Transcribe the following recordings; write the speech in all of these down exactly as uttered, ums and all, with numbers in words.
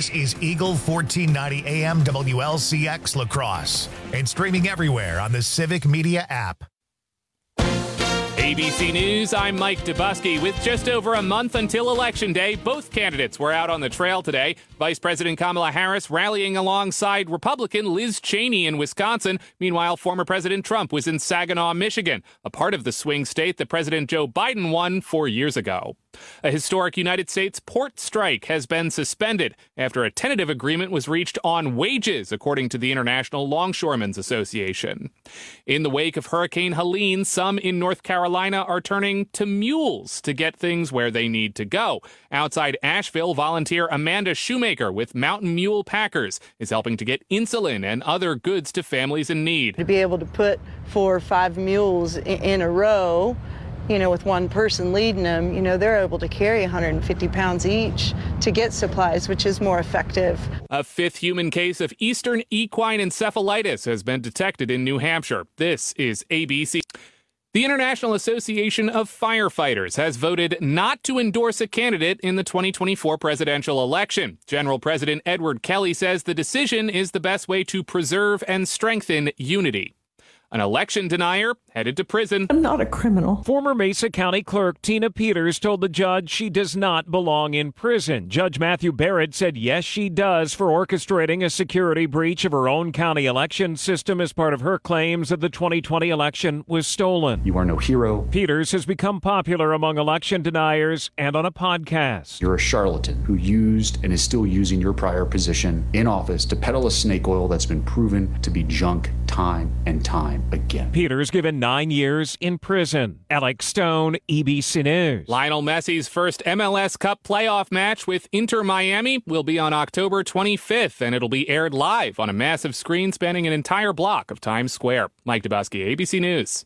This is Eagle fourteen ninety A M W L C X La Crosse and streaming everywhere on the Civic Media app. A B C News, I'm Mike Dubusky. With just over a month until Election Day, both candidates were out on the trail today. Vice President Kamala Harris rallying alongside Republican Liz Cheney in Wisconsin. Meanwhile, former President Trump was in Saginaw, Michigan, a part of the swing state that President Joe Biden won four years ago. A historic United States port strike has been suspended after a tentative agreement was reached on wages, according to the International Longshoremen's Association. In the wake of Hurricane Helene, some in North Carolina are turning to mules to get things where they need to go. Outside Asheville, volunteer Amanda Shoemaker with Mountain Mule Packers is helping to get insulin and other goods to families in need. To be able to put four or five mules in a row, you know, with one person leading them, you know, they're able to carry one hundred fifty pounds each to get supplies, which is more effective. A fifth human case of Eastern equine encephalitis has been detected in New Hampshire. This is A B C. The International Association of Firefighters has voted not to endorse a candidate in the twenty twenty-four presidential election. General President Edward Kelly says the decision is the best way to preserve and strengthen unity. An election denier headed to prison. I'm not a criminal. Former Mesa County Clerk Tina Peters told the judge she does not belong in prison. Judge Matthew Barrett said yes, she does for orchestrating a security breach of her own county election system as part of her claims that the twenty twenty election was stolen. You are no hero. Peters has become popular among election deniers and on a podcast. You're a charlatan who used and is still using your prior position in office to peddle a snake oil that's been proven to be junk time and time again. Peters given nine years in prison. Alex Stone, E B C News. Lionel Messi's first M L S Cup playoff match with Inter Miami will be on October twenty-fifth, and it'll be aired live on a massive screen spanning an entire block of Times Square. Mike Dubusky, A B C News.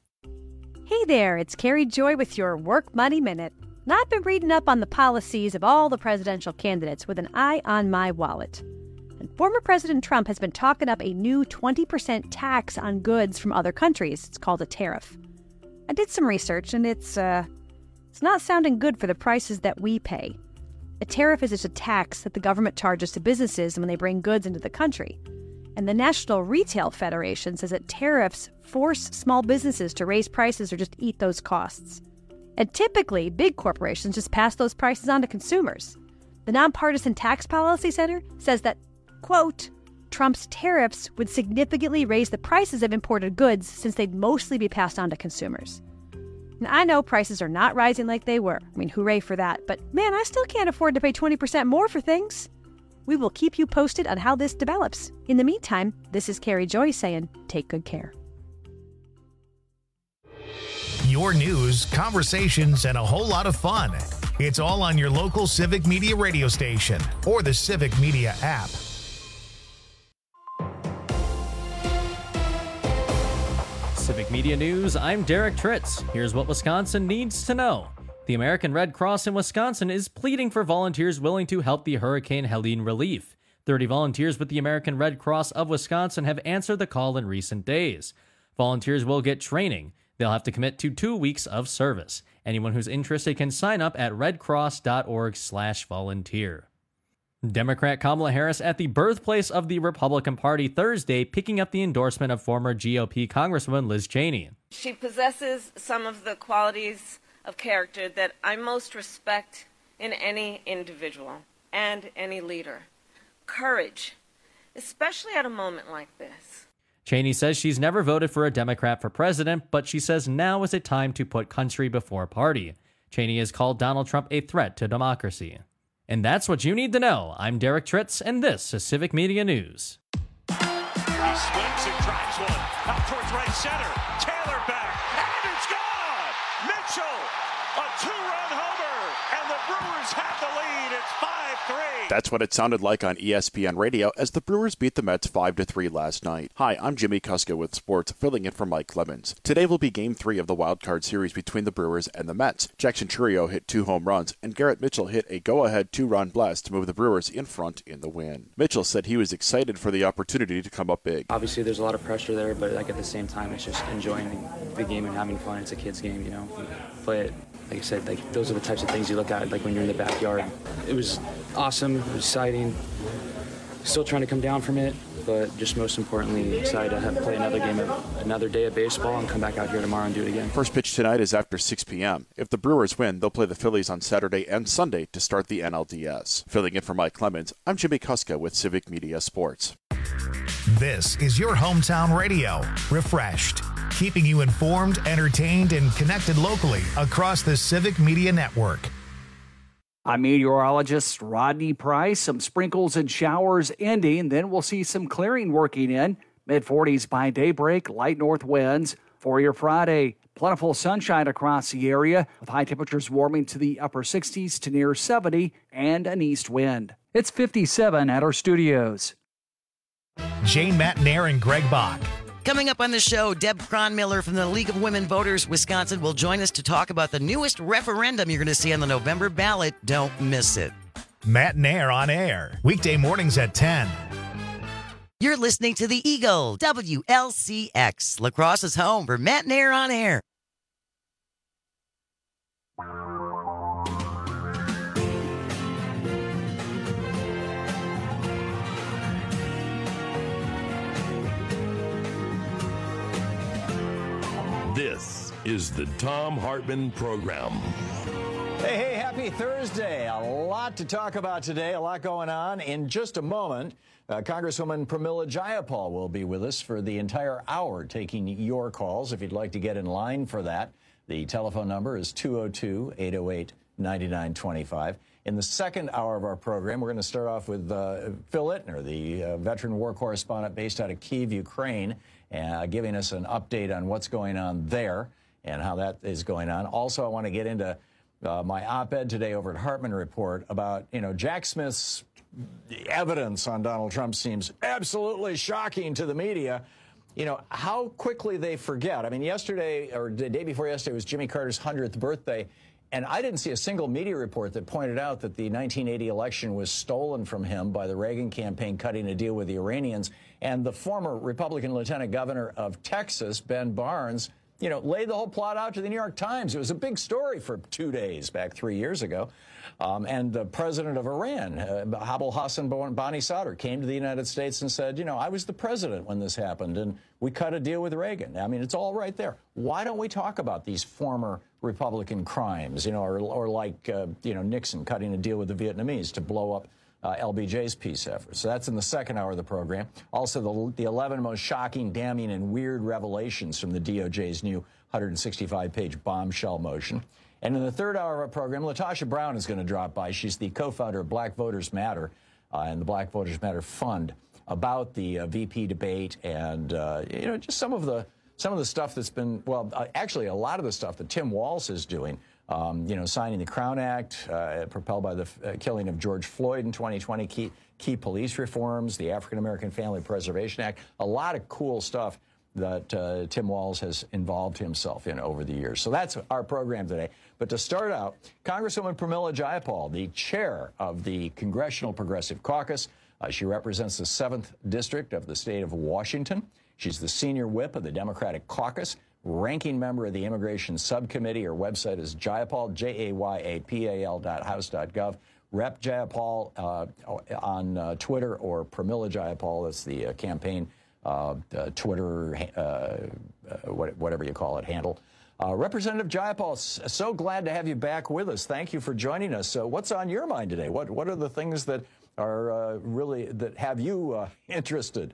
Hey there, it's Carrie Joy with your Work Money Minute. Now, I've been reading up on the policies of all the presidential candidates with an eye on my wallet. And former President Trump has been talking up a new twenty percent tax on goods from other countries. It's called a tariff. I did some research, and it's uh, it's not sounding good for the prices that we pay. A tariff is just a tax that the government charges to businesses when they bring goods into the country. And the National Retail Federation says that tariffs force small businesses to raise prices or just eat those costs. And typically, big corporations just pass those prices on to consumers. The Nonpartisan Tax Policy Center says that, quote, Trump's tariffs would significantly raise the prices of imported goods since they'd mostly be passed on to consumers. And I know prices are not rising like they were. I mean, hooray for that. But man, I still can't afford to pay twenty percent more for things. We will keep you posted on how this develops. In the meantime, this is Carrie Joy saying, take good care. Your news, conversations, and a whole lot of fun. It's all on your local Civic Media radio station or the Civic Media app. Civic Media News, I'm Derek Tritz. Here's what Wisconsin needs to know. The American Red Cross in Wisconsin is pleading for volunteers willing to help the Hurricane Helene relief. thirty volunteers with the American Red Cross of Wisconsin have answered the call in recent days. Volunteers will get training. They'll have to commit to two weeks of service. Anyone who's interested can sign up at redcross.org slash volunteer. Democrat Kamala Harris at the birthplace of the Republican Party Thursday, picking up the endorsement of former G O P Congresswoman Liz Cheney. She possesses some of the qualities of character that I most respect in any individual and any leader. Courage, especially at a moment like this. Cheney says she's never voted for a Democrat for president, but she says now is a time to put country before party. Cheney has called Donald Trump a threat to democracy. And that's what you need to know. I'm Derek Tritz, and this is Civic Media News. He swings and drives one out towards right center. Taylor back, and it's gone! Mitchell, a two-run homer, and the Brewers have the lead. It's five three. That's what it sounded like on E S P N Radio as the Brewers beat the Mets five to three last night. Hi, I'm Jimmy Kuska with sports, filling in for Mike Clemens. Today will be Game three of the Wild Card Series between the Brewers and the Mets. Jackson Chourio hit two home runs, and Garrett Mitchell hit a go-ahead two-run blast to move the Brewers in front in the win. Mitchell said he was excited for the opportunity to come up big. Obviously, there's a lot of pressure there, but like at the same time, it's just enjoying the game and having fun. It's a kid's game, you know. We play it. Like I said, like those are the types of things you look at, like when you're in the backyard. It was awesome, it was exciting. still trying to come down from it, but just most importantly, excited to have, play another game, of, another day of baseball, and come back out here tomorrow and do it again. First pitch tonight is after six p.m. If the Brewers win, they'll play the Phillies on Saturday and Sunday to start the N L D S. Filling in for Mike Clemens, I'm Jimmy Kuska with Civic Media Sports. This is your hometown radio, Refreshed, keeping you informed, entertained, and connected locally across the Civic Media Network. I'm meteorologist Rodney Price. Some sprinkles and showers ending, then we'll see some clearing working in. mid forties by daybreak, light north winds. For your Friday, plentiful sunshine across the area, with high temperatures warming to the upper sixties to near seventy and an east wind. It's fifty-seven at our studios. Jane Matnair and Greg Bach. Coming up on the show, Deb Cronmiller from the League of Women Voters Wisconsin will join us to talk about the newest referendum you're going to see on the November ballot. Don't miss it. Matt Nair on air, weekday mornings at ten. You're listening to The Eagle, W L C X, La Crosse's home for Matt Nair on air. This is the Thom Hartmann Program. Hey, hey, happy Thursday. A lot to talk about today, a lot going on. In just a moment, uh, Congresswoman Pramila Jayapal will be with us for the entire hour, taking your calls if you'd like to get in line for that. The telephone number is two oh two, eight oh eight, nine nine two five. In the second hour of our program, we're going to start off with uh, Phil Ittner, the uh, veteran war correspondent based out of Kyiv, Ukraine, uh, giving us an update on what's going on there and how that is going on. Also, I want to get into uh, my op-ed today over at Hartmann Report about, you know, Jack Smith's evidence on Donald Trump seems absolutely shocking to the media. You know, how quickly they forget. I mean, yesterday, or the day before yesterday, was Jimmy Carter's hundredth birthday. And I didn't see a single media report that pointed out that the nineteen eighty election was stolen from him by the Reagan campaign cutting a deal with the Iranians. And the former Republican lieutenant governor of Texas, Ben Barnes, you know, laid the whole plot out to the New York Times. It was a big story for two days back three years ago. Um, and the president of Iran, uh, Abul Hassan Bani Sadr, came to the United States and said, you know, I was the president when this happened, and we cut a deal with Reagan. I mean, it's all right there. Why don't we talk about these former Republican crimes, you know, or, or like, uh, you know, Nixon cutting a deal with the Vietnamese to blow up uh, L B J's peace efforts. So that's in the second hour of the program. Also, the, the eleven most shocking, damning, and weird revelations from the D O J's new one hundred sixty-five page bombshell motion. And in the third hour of our program, LaTosha Brown is going to drop by. She's the co-founder of Black Voters Matter uh, and the Black Voters Matter Fund, about the uh, V P debate and, uh, you know, just some of the some of the stuff that's been, well, uh, actually a lot of the stuff that Tim Walz is doing, um, you know, signing the Crown Act, uh, propelled by the uh, killing of George Floyd in twenty twenty, key, key police reforms, the African American Family Preservation Act, a lot of cool stuff that uh, Tim Walz has involved himself in over the years. So that's our program today. But to start out, Congresswoman Pramila Jayapal, the chair of the Congressional Progressive Caucus. Uh, she represents the seventh District of the state of Washington. She's the senior whip of the Democratic Caucus, ranking member of the Immigration Subcommittee. Her website is Jayapal, J A Y A P A L dot house dot gov. Rep Jayapal uh, on uh, Twitter, or Pramila Jayapal, that's the uh, campaign Uh, uh, Twitter, uh, uh, whatever you call it, handle. Uh, Representative Jayapal, so glad to have you back with us. Thank you for joining us. So what's on your mind today? What What are the things that are uh, really, that have you uh, interested?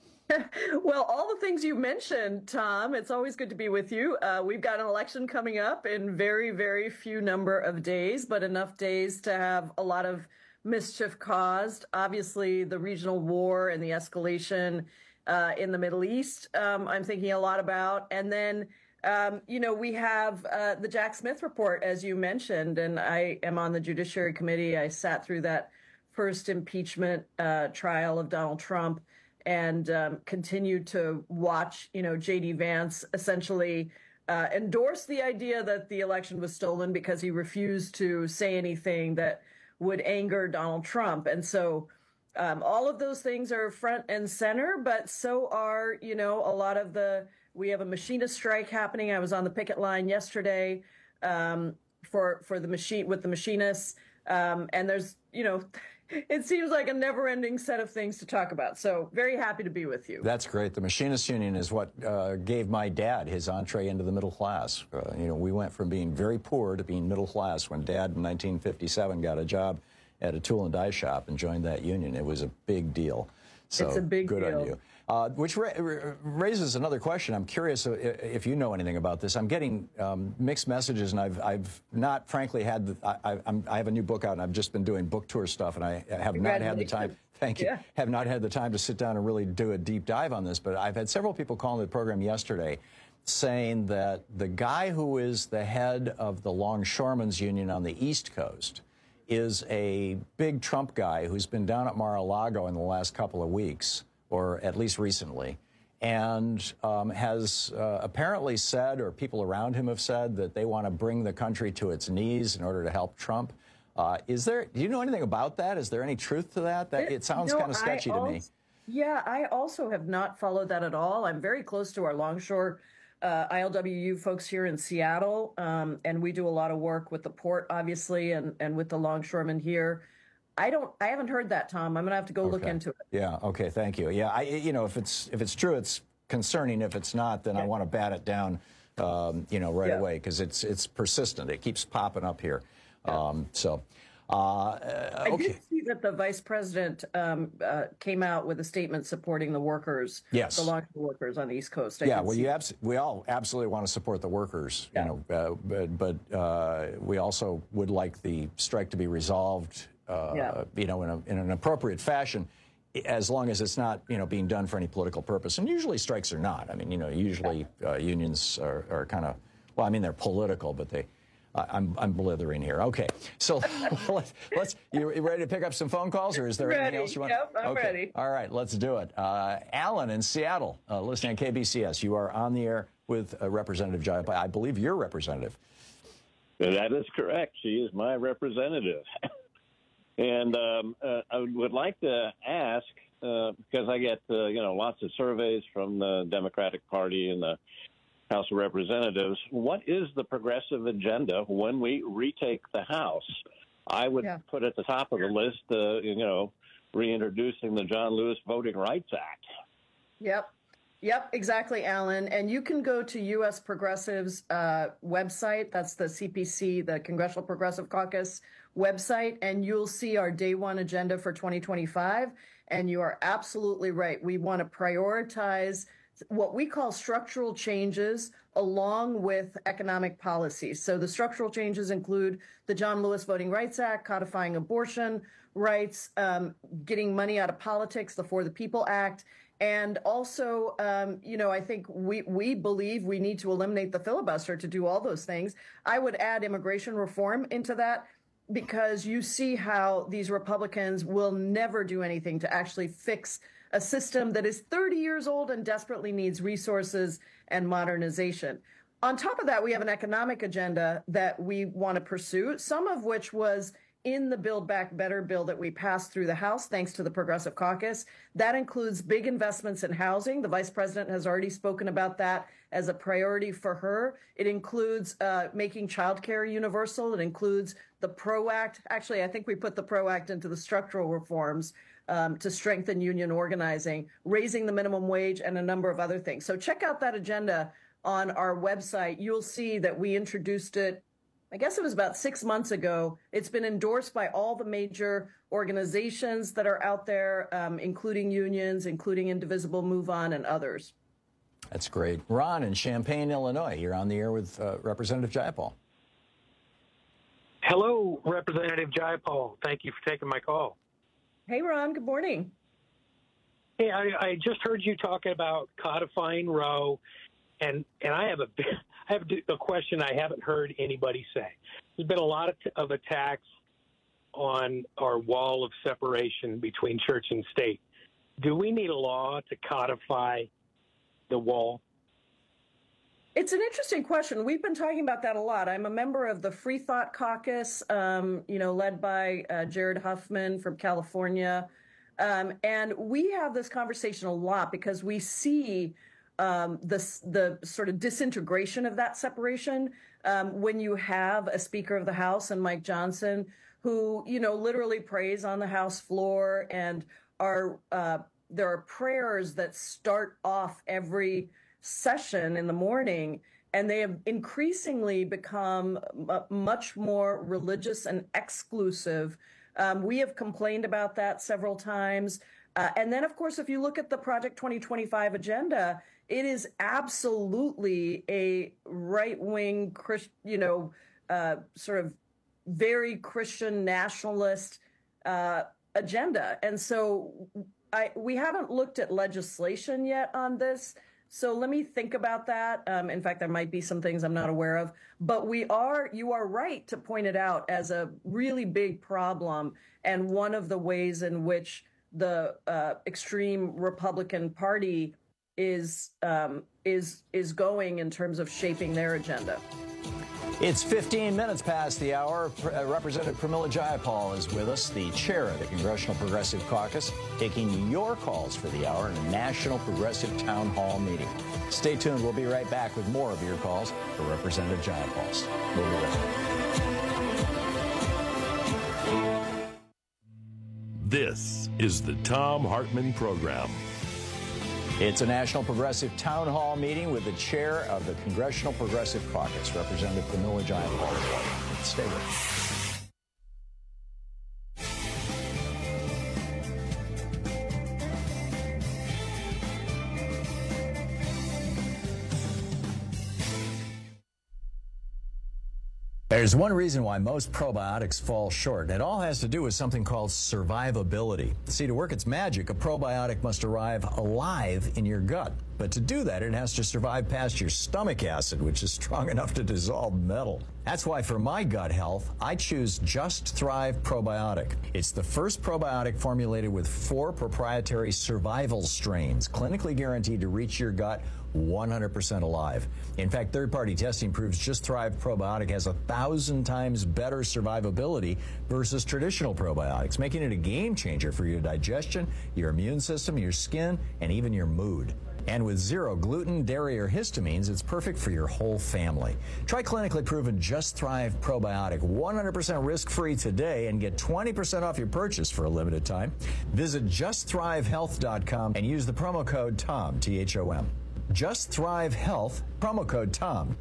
Well, all the things you mentioned, Tom, it's always good to be with you. Uh, we've got an election coming up in very, very few number of days, but enough days to have a lot of mischief caused. Obviously, the regional war and the escalation Uh, in the Middle East, um, I'm thinking a lot about. And then, um, you know, we have uh, the Jack Smith report, as you mentioned, and I am on the Judiciary Committee. I sat through that first impeachment uh, trial of Donald Trump and um, continued to watch, you know, J D Vance essentially uh, endorse the idea that the election was stolen because he refused to say anything that would anger Donald Trump. And so Um, all of those things are front and center, but so are, you know, a lot of the, we have a machinist strike happening. I was on the picket line yesterday um, for, for the machine, with the machinists. Um, and there's, you know, it seems like a never-ending set of things to talk about. So very happy to be with you. That's great. The Machinists Union is what uh, gave my dad his entree into the middle class. Uh, you know, we went from being very poor to being middle class when Dad in nineteen fifty-seven got a job at a tool and die shop and joined that union. It was a big deal. So it's a big good deal. on you. Uh, which ra raises another question. I'm curious if you know anything about this. I'm getting um, mixed messages, and I've, I've not, frankly, had. The, I, I'm, I have a new book out, and I've just been doing book tour stuff, and I have not had the time. Thank you. Yeah. Have not had the time to sit down and really do a deep dive on this. But I've had several people calling the program yesterday, saying that the guy who is the head of the Longshoremen's Union on the East Coast is a big Trump guy who's been down at Mar-a-Lago in the last couple of weeks, or at least recently, and um, has uh, apparently said, or people around him have said, that they want to bring the country to its knees in order to help Trump. Uh, is there, do you know anything about that? Is there any truth to that? That it, it sounds no, kind of sketchy I to also, me. Yeah, I also have not followed that at all. I'm very close to our Longshore uh, I L W U folks here in Seattle, um, and we do a lot of work with the port, obviously, and, and with the longshoremen here. I don't. I haven't heard that, Tom. I'm gonna have to go okay. look into it. Yeah. Okay. Thank you. Yeah. I. You know, if it's if it's true, it's concerning. If it's not, then yeah. I want to bat it down. Um, you know, right yeah. away, because it's it's persistent. It keeps popping up here. Yeah. Um, so. Uh, okay. I did see that the vice president um, uh, came out with a statement supporting the workers, yes. the longshore workers on the East Coast. I yeah, well, you abs we all absolutely want to support the workers, yeah. you know, uh, but, but uh, we also would like the strike to be resolved, uh, yeah. you know, in, a, in an appropriate fashion, as long as it's not, you know, being done for any political purpose. And usually strikes are not. I mean, you know, usually uh, unions are, are kind of, well, I mean, they're political, but they. Uh, I'm, I'm blithering here. Okay, so let's, let's. You ready to pick up some phone calls, or is there ready. anything else you want? Yep, I'm okay. ready. All right, let's do it. Uh, Alan in Seattle, uh, listening to K B C S. You are on the air with uh, Representative Jayapal. I believe you're representative. That is correct. She is my representative. And um, uh, I would like to ask, uh, because I get uh, you know lots of surveys from the Democratic Party and the House of Representatives, what is the progressive agenda when we retake the House? I would yeah. put at the top of the list, uh, you know, reintroducing the John Lewis Voting Rights Act. Yep. Yep, exactly, Alan. And you can go to U S Progressive's uh, website. That's the C P C, the Congressional Progressive Caucus website, and you'll see our day one agenda for twenty twenty-five. And you are absolutely right. We want to prioritize what we call structural changes along with economic policies. So the structural changes include the John Lewis Voting Rights Act, codifying abortion rights, um, getting money out of politics, the For the People Act, and also, um, you know, I think we, we believe we need to eliminate the filibuster to do all those things. I would add immigration reform into that, because you see how these Republicans will never do anything to actually fix a system that is thirty years old and desperately needs resources and modernization. On top of that, we have an economic agenda that we want to pursue, some of which was in the Build Back Better bill that we passed through the House, thanks to the Progressive Caucus. That includes big investments in housing. The Vice President has already spoken about that as a priority for her. It includes uh, making childcare universal. It includes the PRO Act. Actually, I think we put the PRO Act into the structural reforms um, to strengthen union organizing, raising the minimum wage, and a number of other things. So check out that agenda on our website. You'll see that we introduced it, I guess it was about six months ago. It's been endorsed by all the major organizations that are out there, um, including unions, including Indivisible, Move On, and others. That's great. Ron in Champaign, Illinois, you're on the air with uh, Representative Jayapal. Hello, Representative Jayapal. Thank you for taking my call. Hey, Ron. Good morning. Hey, I, I just heard you talking about codifying Roe, and and I have a I have a question I haven't heard anybody say. There's been a lot of, of attacks on our wall of separation between church and state. Do we need a law to codify the wall? It's an interesting question. We've been talking about that a lot. I'm a member of the Free Thought Caucus, um, you know, led by uh, Jared Huffman from California. Um, and we have this conversation a lot because we see um, the, the sort of disintegration of that separation um, when you have a Speaker of the House and Mike Johnson who, you know, literally prays on the House floor, and are uh, there are prayers that start off every session in the morning, and they have increasingly become m- much more religious and exclusive. Um, we have complained about that several times. Uh, and then, of course, if you look at the Project twenty twenty-five agenda, it is absolutely a right-wing, Christ, you know, uh, sort of very Christian nationalist uh, agenda. And so I, we haven't looked at legislation yet on this. So let me think about that. Um, in fact, there might be some things I'm not aware of. But we are, you are right to point it out as a really big problem, and one of the ways in which the uh, extreme Republican Party is um, is is going in terms of shaping their agenda. It's fifteen minutes past the hour. Uh, Representative Pramila Jayapal is with us, the chair of the Congressional Progressive Caucus, taking your calls for the hour in a National Progressive Town Hall meeting. Stay tuned. We'll be right back with more of your calls for Representative Jayapal. We'll be right back. This is the Thom Hartmann Program. It's a National Progressive Town Hall meeting with the chair of the Congressional Progressive Caucus, Representative Pramila Jayapal. Stay with us. There's one reason why most probiotics fall short, and it all has to do with something called survivability. See, to work its magic, a probiotic must arrive alive in your gut. But to do that, it has to survive past your stomach acid, which is strong enough to dissolve metal. That's why for my gut health, I choose Just Thrive Probiotic. It's the first probiotic formulated with four proprietary survival strains, clinically guaranteed to reach your gut one hundred percent alive. In fact, third-party testing proves Just Thrive Probiotic has a thousand times better survivability versus traditional probiotics, making it a game changer for your digestion, your immune system, your skin, and even your mood. And with zero gluten, dairy, or histamines, it's perfect for your whole family. Try clinically proven Just Thrive Probiotic one hundred percent risk-free today and get twenty percent off your purchase for a limited time. Visit just thrive health dot com and use the promo code TOM, T H O M. Just Thrive Health, promo code TOM.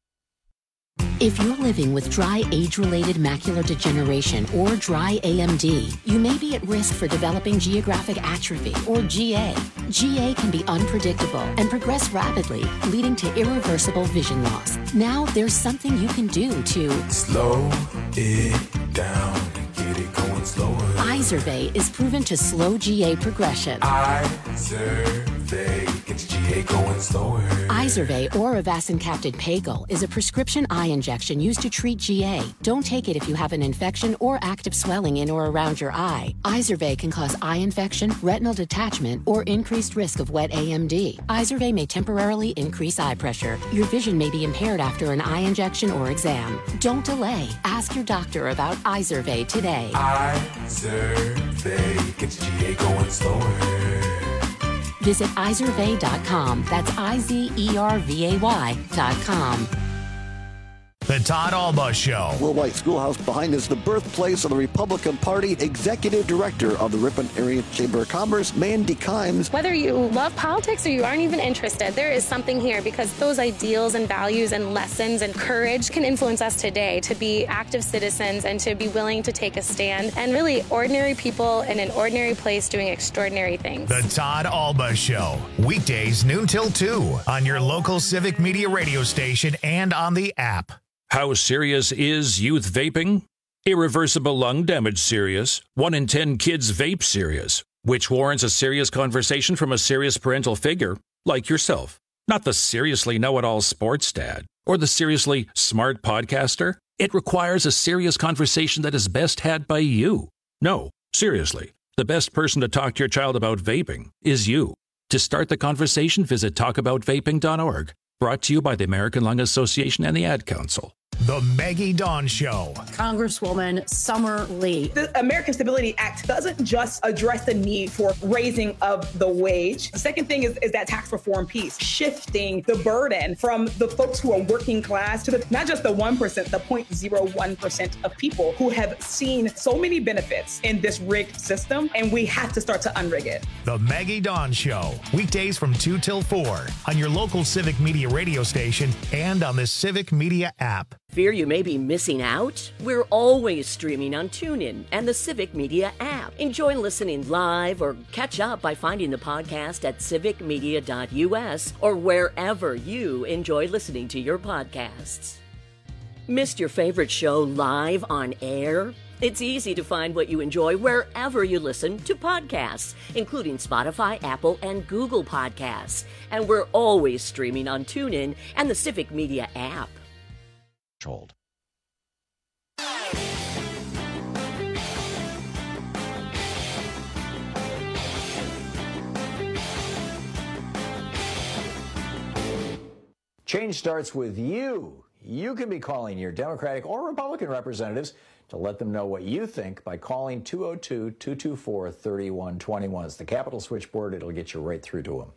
If you're living with dry age-related macular degeneration or dry A M D, you may be at risk for developing geographic atrophy or G A. G A can be unpredictable and progress rapidly, leading to irreversible vision loss. Now there's something you can do to slow it down, get it going slower. Izervay is proven to slow G A progression. Izervay gets G A going slower. Izervay or avacincaptad pagel is a prescription eye injection used to treat G A. Don't take it if you have an infection or active swelling in or around your eye. Izervay can cause eye infection, retinal detachment, or increased risk of wet A M D. Izervay may temporarily increase eye pressure. Your vision may be impaired after an eye injection or exam. Don't delay. Ask your doctor about Izervay today. Izervay gets G A going slower. Visit izervay dot com. That's I Z E R V A Y dot com. The Todd Alba Show. Worldwide Schoolhouse behind is the birthplace of the Republican Party. Executive Director of the Ripon Area Chamber of Commerce, Mandy Kimes. Whether you love politics or you aren't even interested, there is something here because those ideals and values and lessons and courage can influence us today to be active citizens and to be willing to take a stand and really ordinary people in an ordinary place doing extraordinary things. The Todd Alba Show. Weekdays noon till two on your local Civic Media radio station and on the app. How serious is youth vaping? Irreversible lung damage serious. One in ten kids vape serious, which warrants a serious conversation from a serious parental figure like yourself. Not the seriously know-it-all sports dad or the seriously smart podcaster. It requires a serious conversation that is best had by you. No, seriously, the best person to talk to your child about vaping is you. To start the conversation, visit talk about vaping dot org. Brought to you by the American Lung Association and the Ad Council. The Maggie Dawn Show. Congresswoman Summer Lee. The American Stability Act doesn't just address the need for raising of the wage. The second thing is, is that tax reform piece, shifting the burden from the folks who are working class to the, not just the one percent, the zero point zero one percent of people who have seen so many benefits in this rigged system, and we have to start to unrig it. The Maggie Dawn Show, weekdays from two till four on your local Civic Media radio station and on the Civic Media app. Fear you may be missing out? We're always streaming on TuneIn and the Civic Media app. Enjoy listening live or catch up by finding the podcast at civic media dot u s or wherever you enjoy listening to your podcasts. Missed your favorite show live on air? It's easy to find what you enjoy wherever you listen to podcasts, including Spotify, Apple, and Google Podcasts. And we're always streaming on TuneIn and the Civic Media app. Hold. Change starts with you. You can be calling your Democratic or Republican representatives to let them know what you think by calling two oh two, two two four, three one two one. It's the Capitol switchboard. It'll get you right through to them.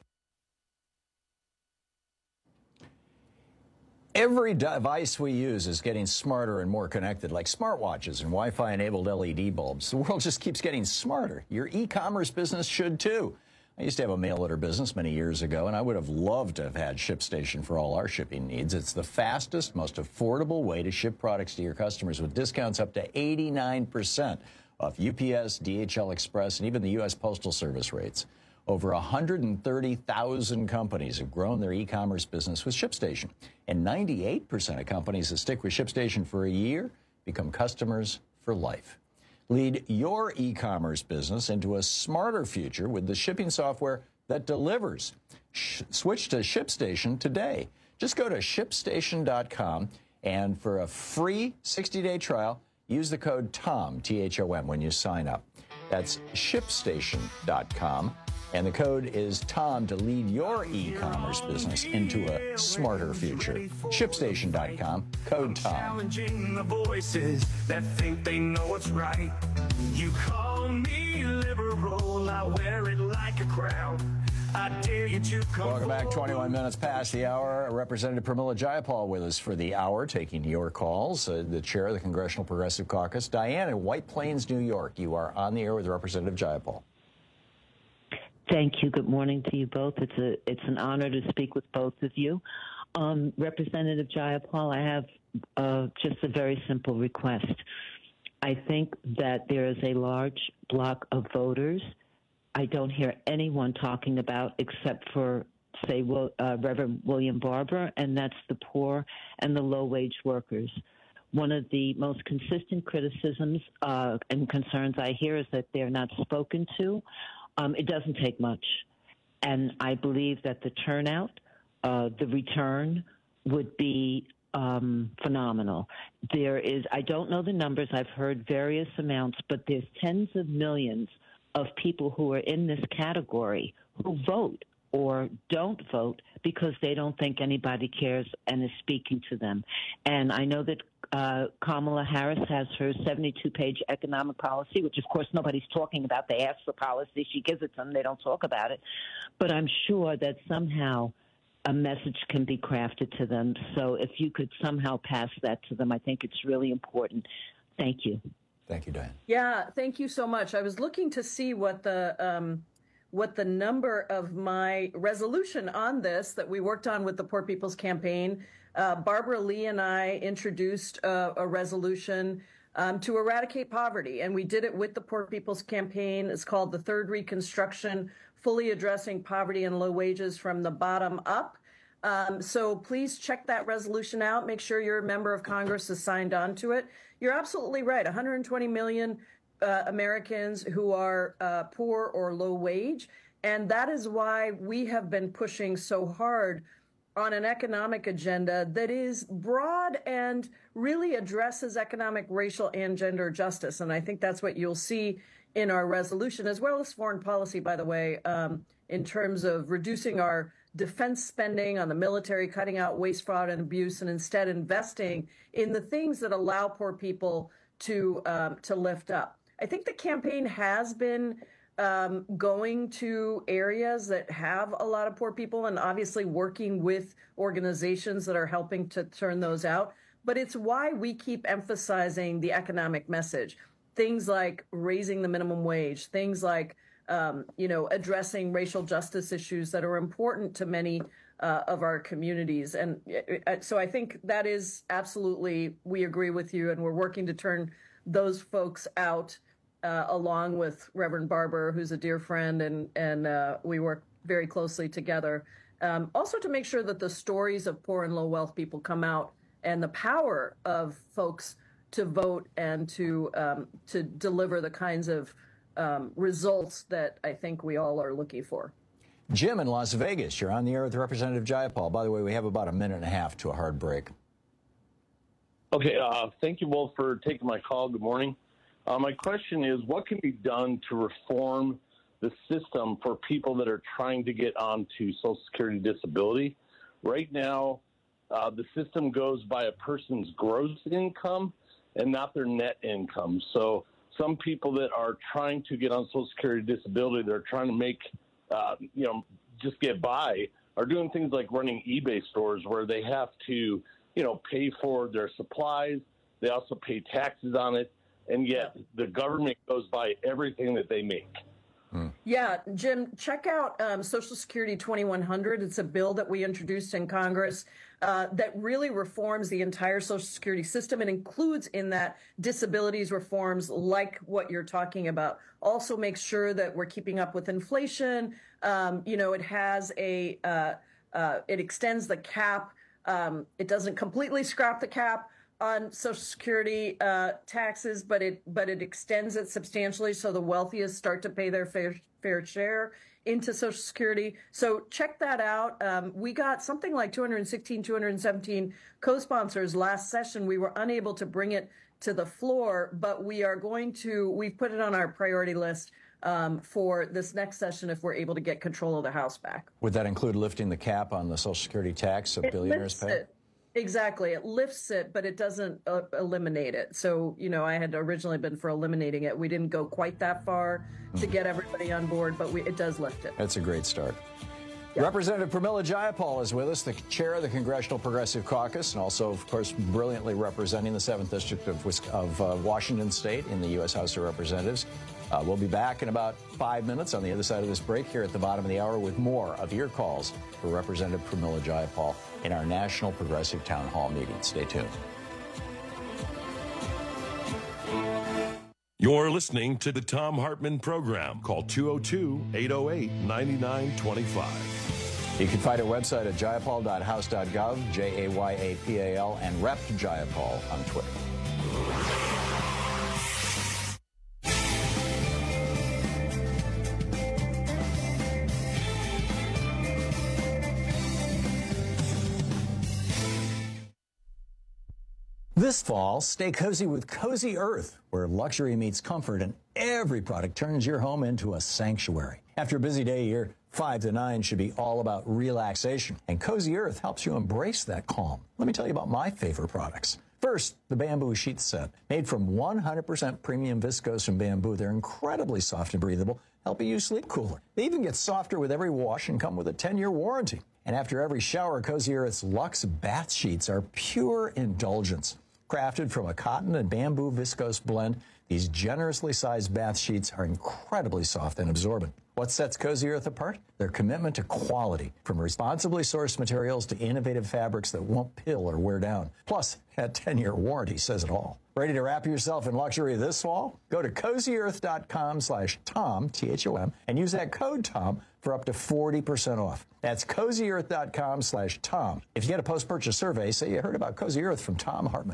Every device we use is getting smarter and more connected, like smartwatches and Wi-Fi enabled L E D bulbs. The world just keeps getting smarter. Your e-commerce business should too. I used to have a mail order business many years ago, and I would have loved to have had ShipStation for all our shipping needs. It's the fastest, most affordable way to ship products to your customers with discounts up to eighty-nine percent off U P S, D H L Express, and even the U S Postal Service rates. Over one hundred thirty thousand companies have grown their e-commerce business with ShipStation, and ninety-eight percent of companies that stick with ShipStation for a year become customers for life. Lead your e-commerce business into a smarter future with the shipping software that delivers. Sh- switch to ShipStation today. Just go to ship station dot com, and for a free sixty-day trial, use the code TOM, T H O M, when you sign up. That's ship station dot com. And the code is TOM to lead your e-commerce business into a smarter future. ship station dot com, code TOM. Challenging the voices that think they know what's right. You call me liberal, I wear it like a crown. I dare you to come. Welcome back. twenty-one minutes past the hour. Representative Pramila Jayapal with us for the hour, taking your calls. Uh, the chair of the Congressional Progressive Caucus. Diane in White Plains, New York. You are on the air with Representative Jayapal. Thank you. Good morning to you both. It's a it's an honor to speak with both of you. Um, Representative Jayapal, I have uh, just a very simple request. I think that there is a large block of voters I don't hear anyone talking about except for, say, Will, uh, Reverend William Barber, and that's the poor and the low-wage workers. One of the most consistent criticisms uh, and concerns I hear is that they're not spoken to. Um, it doesn't take much. And I believe that the turnout, uh, the return would be um, phenomenal. There is, I don't know the numbers, I've heard various amounts, but there's tens of millions of people who are in this category who vote or don't vote because they don't think anybody cares and is speaking to them. And I know that uh, Kamala Harris has her seventy-two page economic policy, which, of course, nobody's talking about. They ask for policy. She gives it to them. They don't talk about it. But I'm sure that somehow a message can be crafted to them. So if you could somehow pass that to them, I think it's really important. Thank you. Thank you, Diane. Yeah, thank you so much. I was looking to see what the um, what the number of my resolution on this that we worked on with the Poor People's Campaign. Uh, Barbara Lee and I introduced uh, a resolution um, to eradicate poverty, and we did it with the Poor People's Campaign. It's called the Third Reconstruction, Fully Addressing Poverty and Low Wages from the Bottom Up. Um, so please check that resolution out. Make sure your member of Congress has signed on to it. You're absolutely right. one hundred twenty million uh, Americans who are uh, poor or low wage. And that is why we have been pushing so hard on an economic agenda that is broad and really addresses economic, racial, and gender justice. And I think that's what you'll see in our resolution, as well as foreign policy, by the way, um, in terms of reducing our defense spending, on the military, cutting out waste, fraud, and abuse, and instead investing in the things that allow poor people to um, to lift up. I think the campaign has been um, going to areas that have a lot of poor people and obviously working with organizations that are helping to turn those out. But it's why we keep emphasizing the economic message. Things like raising the minimum wage, things like, um, you know, addressing racial justice issues that are important to many uh, of our communities. And uh, so I think that is absolutely, we agree with you, and we're working to turn those folks out, uh, along with Reverend Barber, who's a dear friend, and, and uh, we work very closely together. Um, also to make sure that the stories of poor and low wealth people come out, and the power of folks to vote and to um, to deliver the kinds of um, results that I think we all are looking for. Jim in Las Vegas, you're on the air with Representative Jayapal. By the way, we have about a minute and a half to a hard break. Okay, uh, thank you both for taking my call. Good morning. Uh, my question is, what can be done to reform the system for people that are trying to get onto Social Security disability? Right now, uh, the system goes by a person's gross income and not their net income. So some people that are trying to get on Social Security disability, they're trying to make, uh, you know, just get by, are doing things like running eBay stores where they have to, you know, pay for their supplies. They also pay taxes on it. And yet the government goes by everything that they make. Yeah, Jim, check out um, Social Security twenty-one hundred. It's a bill that we introduced in Congress uh, that really reforms the entire Social Security system and includes in that disabilities reforms like what you're talking about. Also makes sure that we're keeping up with inflation. Um, you know, it has a, uh, uh, it extends the cap. Um, it doesn't completely scrap the cap on Social Security uh, taxes, but it but it extends it substantially so the wealthiest start to pay their fair fair share into Social Security. So check that out. Um, we got something like two hundred sixteen, two hundred seventeen co-sponsors last session. We were unable to bring it to the floor, but we are going to, we've put it on our priority list um, for this next session if we're able to get control of the House back. Would that include lifting the cap on the Social Security tax that It billionaires lifts pay? it. Exactly. It lifts it, but it doesn't uh, eliminate it. So, you know, I had originally been for eliminating it. We didn't go quite that far to get everybody on board, but we, it does lift it. That's a great start. Representative Pramila Jayapal is with us, the chair of the Congressional Progressive Caucus, and also, of course, brilliantly representing the seventh District of, of uh, Washington State in the U S House of Representatives. Uh, we'll be back in about five minutes on the other side of this break here at the bottom of the hour with more of your calls for Representative Pramila Jayapal in our National Progressive Town Hall meeting. Stay tuned. You're listening to the Thom Hartmann Program. Call two oh two, eight oh eight, nine nine two five. You can find our website at jayapal dot house dot gov, J A Y A P A L, and Rep Jayapal on Twitter. This fall, stay cozy with Cozy Earth, where luxury meets comfort and every product turns your home into a sanctuary. After a busy day, your five to nine should be all about relaxation, and Cozy Earth helps you embrace that calm. Let me tell you about my favorite products. First, the bamboo sheet set. Made from one hundred percent premium viscose from bamboo, they're incredibly soft and breathable, helping you sleep cooler. They even get softer with every wash and come with a ten-year warranty. And after every shower, Cozy Earth's Luxe bath sheets are pure indulgence. Crafted from a cotton and bamboo viscose blend, these generously sized bath sheets are incredibly soft and absorbent. What sets Cozy Earth apart? Their commitment to quality, from responsibly sourced materials to innovative fabrics that won't pill or wear down. Plus, that ten-year warranty says it all. Ready to wrap yourself in luxury this fall? Go to cozy earth dot com slash Tom, T H O M, and use that code Tom for up to forty percent off. That's cozy earth dot com slash Tom. If you get a post-purchase survey, say you heard about Cozy Earth from Thom Hartmann.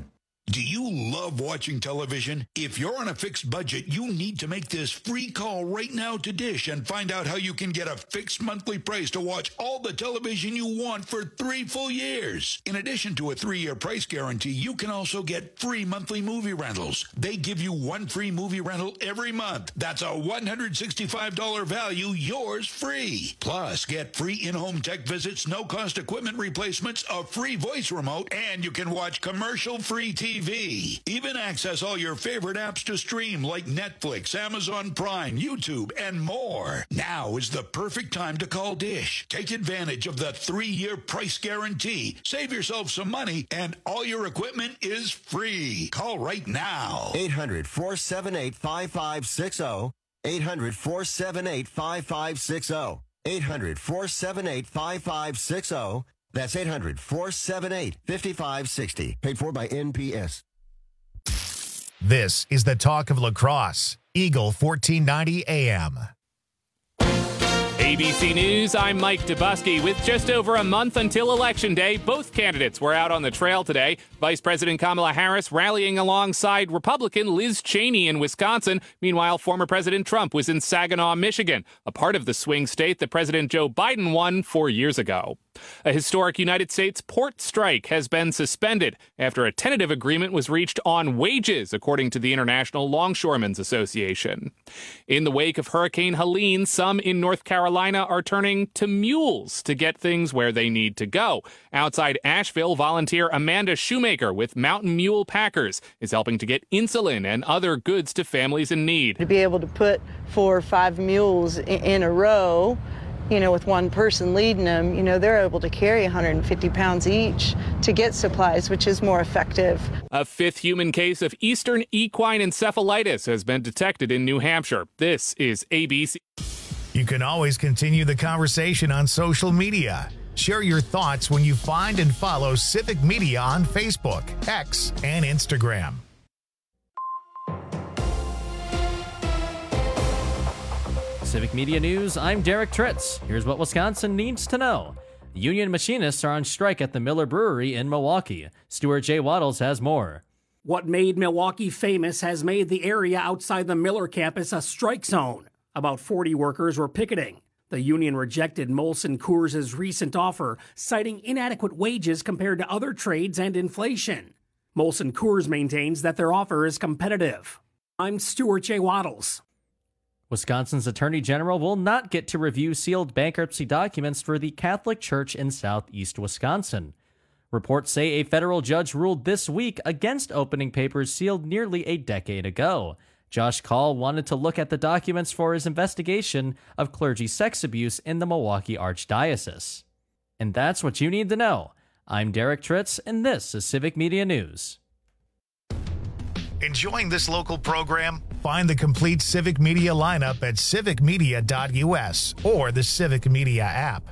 Do you love watching television? If you're on a fixed budget, you need to make this free call right now to Dish and find out how you can get a fixed monthly price to watch all the television you want for three full years. In addition to a three-year price guarantee, you can also get free monthly movie rentals. They give you one free movie rental every month. That's a one hundred sixty-five dollars value, yours free. Plus, get free in-home tech visits, no-cost equipment replacements, a free voice remote, and you can watch commercial-free T V. T V. Even access all your favorite apps to stream like Netflix, Amazon Prime, YouTube, and more. Now is the perfect time to call Dish. Take advantage of the three-year price guarantee. Save yourself some money, and all your equipment is free. Call right now. eight hundred, four seven eight, five five six zero. eight hundred, four seven eight, five five six zero. eight hundred, four seven eight, five five six zero. That's eight hundred, four seven eight, five five six zero. Paid for by N P S. This is the talk of lacrosse. Eagle fourteen ninety A M. A B C News, I'm Mike Dubusky. With just over a month until Election Day, both candidates were out on the trail today. Vice President Kamala Harris rallying alongside Republican Liz Cheney in Wisconsin. Meanwhile, former President Trump was in Saginaw, Michigan, a part of the swing state that President Joe Biden won four years ago. A historic United States port strike has been suspended after a tentative agreement was reached on wages, according to the International Longshoremen's Association. In the wake of Hurricane Helene, some in North Carolina are turning to mules to get things where they need to go. Outside Asheville, volunteer Amanda Shoemaker with Mountain Mule Packers is helping to get insulin and other goods to families in need. To be able to put four or five mules in a row, you know, with one person leading them, you know, they're able to carry one hundred fifty pounds each to get supplies, which is more effective. A fifth human case of Eastern equine encephalitis has been detected in New Hampshire. This is A B C. You can always continue the conversation on social media. Share your thoughts when you find and follow Civic Media on Facebook, X, and Instagram. Civic Media News, I'm Derek Tritz. Here's what Wisconsin needs to know. Union machinists are on strike at the Miller Brewery in Milwaukee. Stuart J. Waddles has more. What made Milwaukee famous has made the area outside the Miller campus a strike zone. About forty workers were picketing. The union rejected Molson Coors' recent offer, citing inadequate wages compared to other trades and inflation. Molson Coors maintains that their offer is competitive. I'm Stuart J. Waddles. Wisconsin's Attorney General will not get to review sealed bankruptcy documents for the Catholic Church in southeast Wisconsin. Reports say a federal judge ruled this week against opening papers sealed nearly a decade ago. Josh Call wanted to look at the documents for his investigation of clergy sex abuse in the Milwaukee Archdiocese. And that's what you need to know. I'm Derek Tritz, and this is Civic Media News. Enjoying this local program? Find the complete Civic Media lineup at civic media dot u s or the Civic Media app.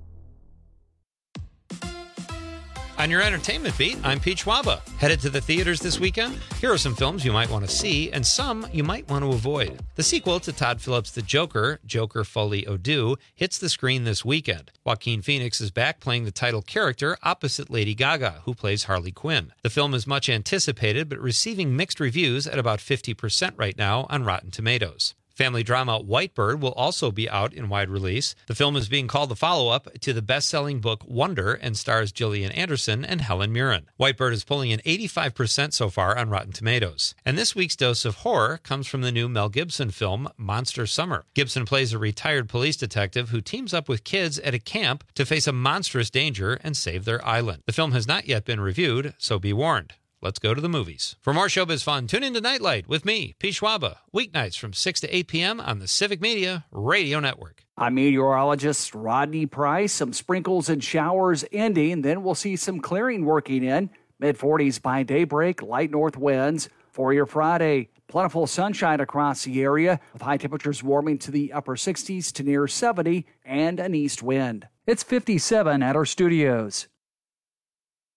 On your entertainment beat, I'm Pete Schwaba. Headed to the theaters this weekend? Here are some films you might want to see and some you might want to avoid. The sequel to Todd Phillips' The Joker, Joker Folie à Deux, hits the screen this weekend. Joaquin Phoenix is back playing the title character opposite Lady Gaga, who plays Harley Quinn. The film is much anticipated but receiving mixed reviews at about fifty percent right now on Rotten Tomatoes. Family drama Whitebird will also be out in wide release. The film is being called the follow-up to the best-selling book Wonder and stars Gillian Anderson and Helen Mirren. Whitebird is pulling in eighty-five percent so far on Rotten Tomatoes. And this week's dose of horror comes from the new Mel Gibson film Monster Summer. Gibson plays a retired police detective who teams up with kids at a camp to face a monstrous danger and save their island. The film has not yet been reviewed, so be warned. Let's go to the movies. For more showbiz fun, tune into Nightlight with me, Pete Schwaba, weeknights from six to eight p.m. on the Civic Media Radio Network. I'm meteorologist Rodney Price. Some sprinkles and showers ending. Then we'll see some clearing working in. mid forties by daybreak, light north winds. For your Friday, plentiful sunshine across the area, with high temperatures warming to the upper sixties to near seventy and an east wind. It's fifty-seven at our studios.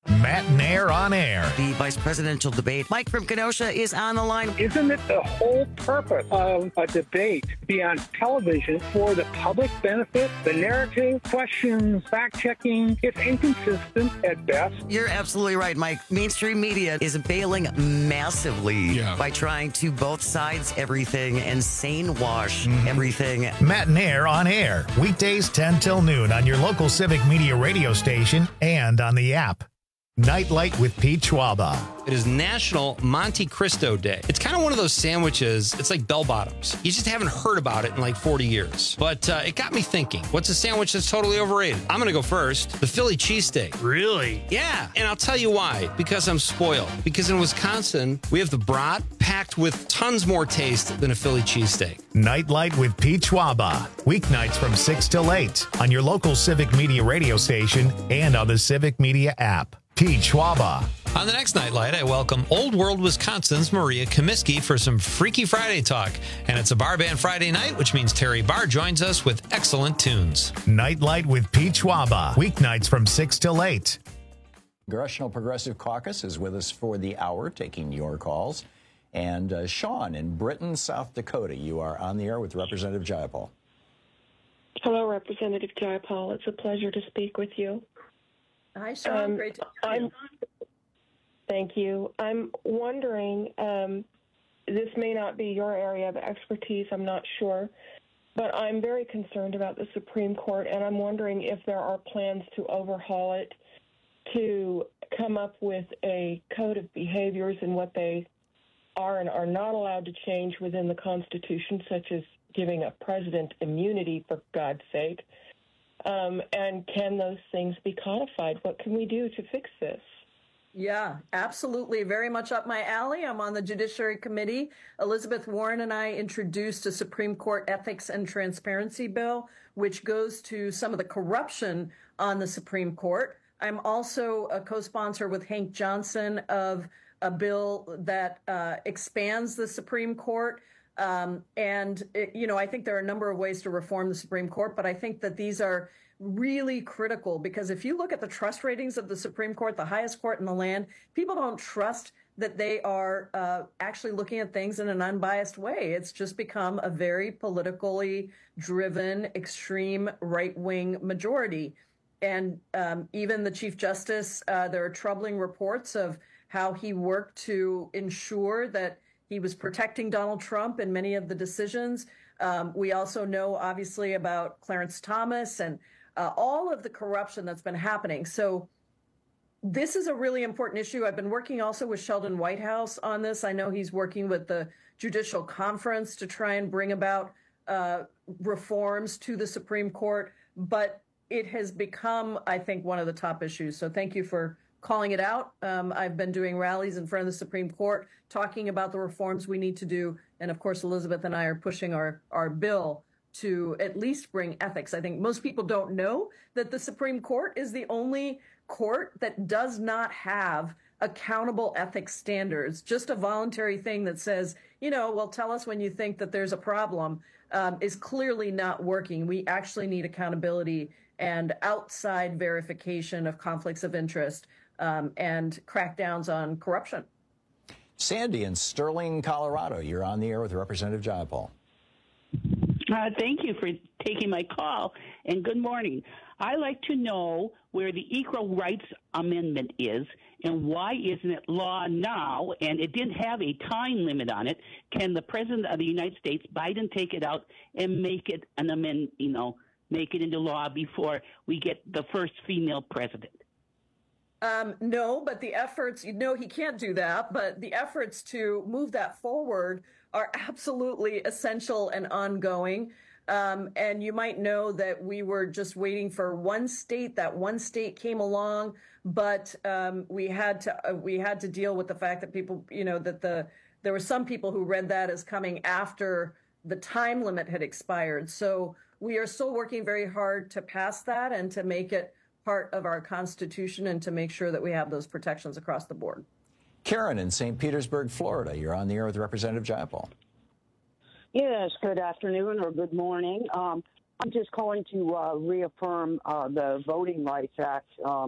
Matt Nair on air. The vice presidential debate. Mike from Kenosha is on the line. Isn't it the whole purpose of a debate to be on television for the public benefit? The narrative, questions, fact-checking, it's inconsistent at best. You're absolutely right, Mike. Mainstream media is bailing massively yeah. by trying to both sides everything and sane wash mm-hmm. everything. Matt Nair on air. Weekdays ten till noon on your local Civic Media radio station and on the app. Nightlight with Pete Schwaba. It is National Monte Cristo Day. It's kind of one of those sandwiches, it's like bell bottoms. You just haven't heard about it in like forty years. But uh, it got me thinking, what's a sandwich that's totally overrated? I'm going to go first. The Philly cheesesteak. Really? Yeah. And I'll tell you why. Because I'm spoiled. Because in Wisconsin, we have the brat packed with tons more taste than a Philly cheesesteak. Nightlight with Pete Schwaba. Weeknights from six till eight on your local Civic Media radio station and on the Civic Media app. Pete Schwaba. On the next Nightlight, I welcome Old World, Wisconsin's Maria Comiskey for some Freaky Friday talk. And it's a bar band Friday night, which means Terry Barr joins us with excellent tunes. Nightlight with Pete Schwaba. Weeknights from six till eight. Congressional Progressive Caucus is with us for the hour, taking your calls. And uh, Sean in Britain, South Dakota, you are on the air with Representative Jayapal. Hello, Representative Jayapal. It's a pleasure to speak with you. Hi, Sean. Um, Great to see you. Thank you. I'm wondering, um, this may not be your area of expertise, I'm not sure, but I'm very concerned about the Supreme Court, and I'm wondering if there are plans to overhaul it, to come up with a code of behaviors and what they are and are not allowed to change within the Constitution, such as giving a president immunity, for God's sake. Um, and can those things be codified? What can we do to fix this? Yeah, absolutely. Very much up my alley. I'm on the Judiciary Committee. Elizabeth Warren and I introduced a Supreme Court Ethics and Transparency Bill, which goes to some of the corruption on the Supreme Court. I'm also a co-sponsor with Hank Johnson of a bill that uh, expands the Supreme Court. Um, and, it, you know, I think there are a number of ways to reform the Supreme Court, but I think that these are really critical because if you look at the trust ratings of the Supreme Court, the highest court in the land, people don't trust that they are uh, actually looking at things in an unbiased way. It's just become a very politically driven, extreme right-wing majority. And um, even the Chief Justice, uh, there are troubling reports of how he worked to ensure that he was protecting Donald Trump in many of the decisions. Um, we also know, obviously, about Clarence Thomas and uh, all of the corruption that's been happening. So this is a really important issue. I've been working also with Sheldon Whitehouse on this. I know he's working with the Judicial Conference to try and bring about uh, reforms to the Supreme Court. But it has become, I think, one of the top issues. So thank you for calling it out. Um, I've been doing rallies in front of the Supreme Court, talking about the reforms we need to do. And of course, Elizabeth and I are pushing our, our bill to at least bring ethics. I think most people don't know that the Supreme Court is the only court that does not have accountable ethics standards, just a voluntary thing that says, you know, well, tell us when you think that there's a problem, um, is clearly not working. We actually need accountability and outside verification of conflicts of interest. Um, and crackdowns on corruption. Sandy in Sterling, Colorado. You're on the air with Representative Jayapal. Uh, thank you for taking my call, and good morning. I'd like to know where the Equal Rights Amendment is and why isn't it law now, and it didn't have a time limit on it. Can the President of the United States, Biden, take it out and make it an amendment, you know, make it into law before we get the first female president? Um, no, but the efforts, you know, he can't do that, but the efforts to move that forward are absolutely essential and ongoing. Um, and you might know that we were just waiting for one state. That one state came along, but um, we had to uh, we had to deal with the fact that people, you know, that the there were some people who read that as coming after the time limit had expired. So we are still working very hard to pass that and to make it part of our Constitution and to make sure that we have those protections across the board. Karen in Saint Petersburg, Florida. You're on the air with Representative Jayapal. Yes, good afternoon or good morning. Um, I'm just calling to uh, reaffirm uh, the Voting Rights Act. Um,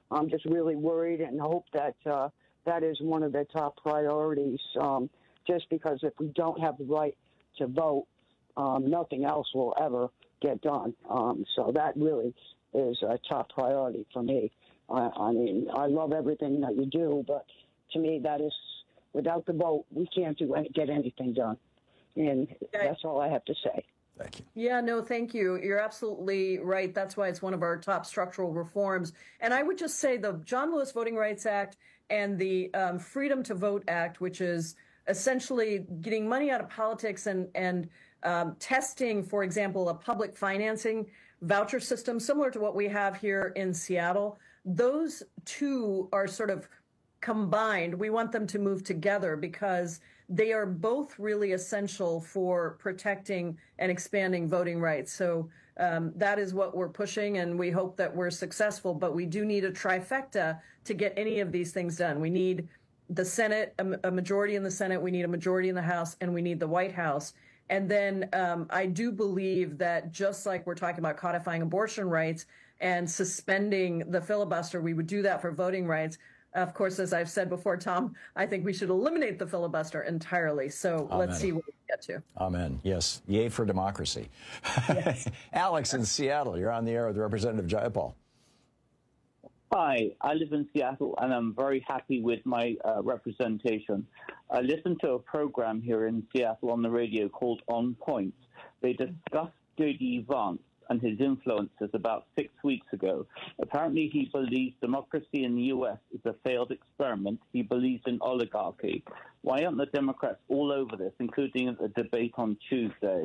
I'm just really worried and hope that uh, that is one of the top priorities, um, just because if we don't have the right to vote, um, nothing else will ever get done. Um, so that really is a top priority for me. I, I mean, I love everything that you do, but to me, that is, without the vote, we can't do any, get anything done. And that's all I have to say. Thank you. Yeah, no, thank you. You're absolutely right. That's why it's one of our top structural reforms. And I would just say the John Lewis Voting Rights Act and the um, Freedom to Vote Act, which is essentially getting money out of politics and, and um, testing, for example, a public financing voucher system similar to what we have here in Seattle. Those two are sort of combined. We want them to move together because they are both really essential for protecting and expanding voting rights. So um, that is what we're pushing, and we hope that we're successful. But we do need a trifecta to get any of these things done. We need the Senate, a, a majority in the Senate, we need a majority in the House, and we need the White House. And then um, I do believe that just like we're talking about codifying abortion rights and suspending the filibuster, we would do that for voting rights. Of course, as I've said before, Tom, I think we should eliminate the filibuster entirely. So Amen. Let's see what we get to. Amen. Yes. Yay for democracy. Yes. Alex in Seattle, you're on the air with Representative Jayapal. Hi, I live in Seattle, and I'm very happy with my uh, representation. I listened to a program here in Seattle on the radio called On Point. They discussed J D Vance and his influences about six weeks ago. Apparently, he believes democracy in the U S is a failed experiment. He believes in oligarchy. Why aren't the Democrats all over this, including a debate on Tuesday?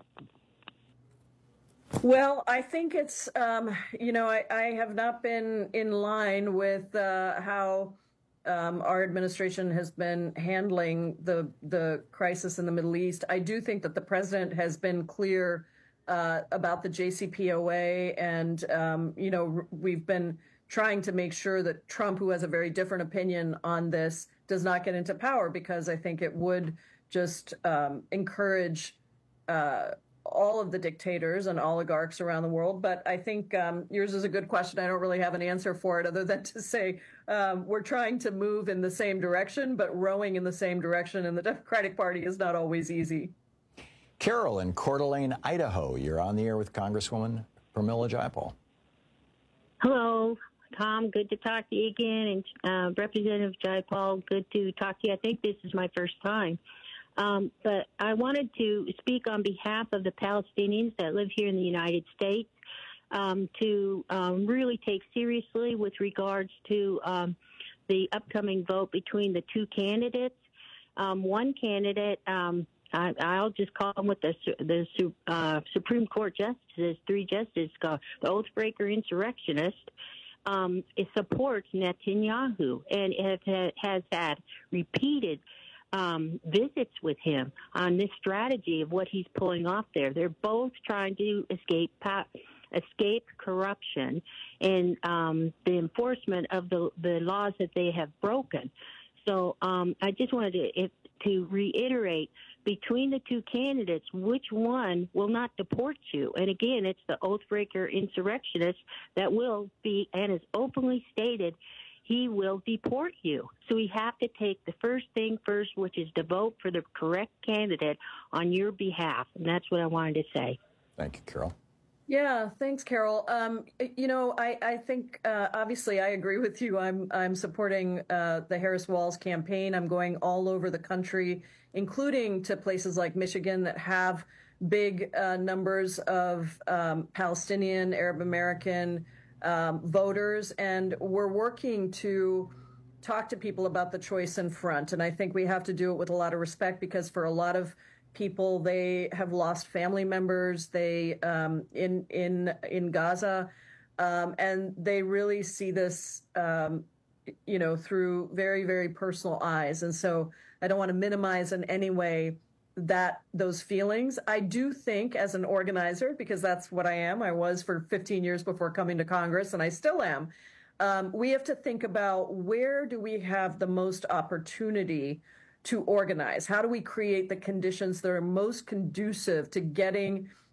Well, I think it's, um, you know, I, I have not been in line with uh, how um, our administration has been handling the the crisis in the Middle East. I do think that the president has been clear uh, about the J C P O A, and, um, you know, we've been trying to make sure that Trump, who has a very different opinion on this, does not get into power, because I think it would just um, encourage uh all of the dictators and oligarchs around the world. But I think um, yours is a good question. I don't really have an answer for it other than to say um, we're trying to move in the same direction, but rowing in the same direction in the Democratic Party is not always easy. Carol in Coeur d'Alene, Idaho, you're on the air with Congresswoman Pramila Jayapal. Hello, Tom. Good to talk to you again. And uh, Representative Jayapal, good to talk to you. I think this is my first time. Um, but I wanted to speak on behalf of the Palestinians that live here in the United States um, to um, really take seriously with regards to um, the upcoming vote between the two candidates. Um, one candidate, um, I, I'll just call him with the, the uh, Supreme Court justices, three justices, called the Oathbreaker insurrectionist. Um, it supports Netanyahu, and it has had repeated Um, visits with him on this strategy of what he's pulling off there. They're both trying to escape escape corruption and um, the enforcement of the, the laws that they have broken. So um, I just wanted to, if, to reiterate, between the two candidates, which one will not deport you? And again, it's the Oathbreaker insurrectionist that will be, and is openly stated, he will deport you. So we have to take the first thing first, which is to vote for the correct candidate on your behalf. And that's what I wanted to say. Thank you, Carol. Yeah, thanks, Carol. Um, you know, I, I think, uh, obviously, I agree with you. I'm I'm supporting uh, the Harris-Walz campaign. I'm going all over the country, including to places like Michigan that have big uh, numbers of um, Palestinian, Arab American Um, voters, and we're working to talk to people about the choice in front. And I think we have to do it with a lot of respect, because for a lot of people, they have lost family members. They um, in in in Gaza, um, and they really see this, um, you know, through very very personal eyes. And so I don't want to minimize in any way that those feelings. I do think, as an organizer, because that's what I am, I was for fifteen years before coming to Congress, and I still am, um, we have to think about where do we have the most opportunity to organize? How do we create the conditions that are most conducive to getting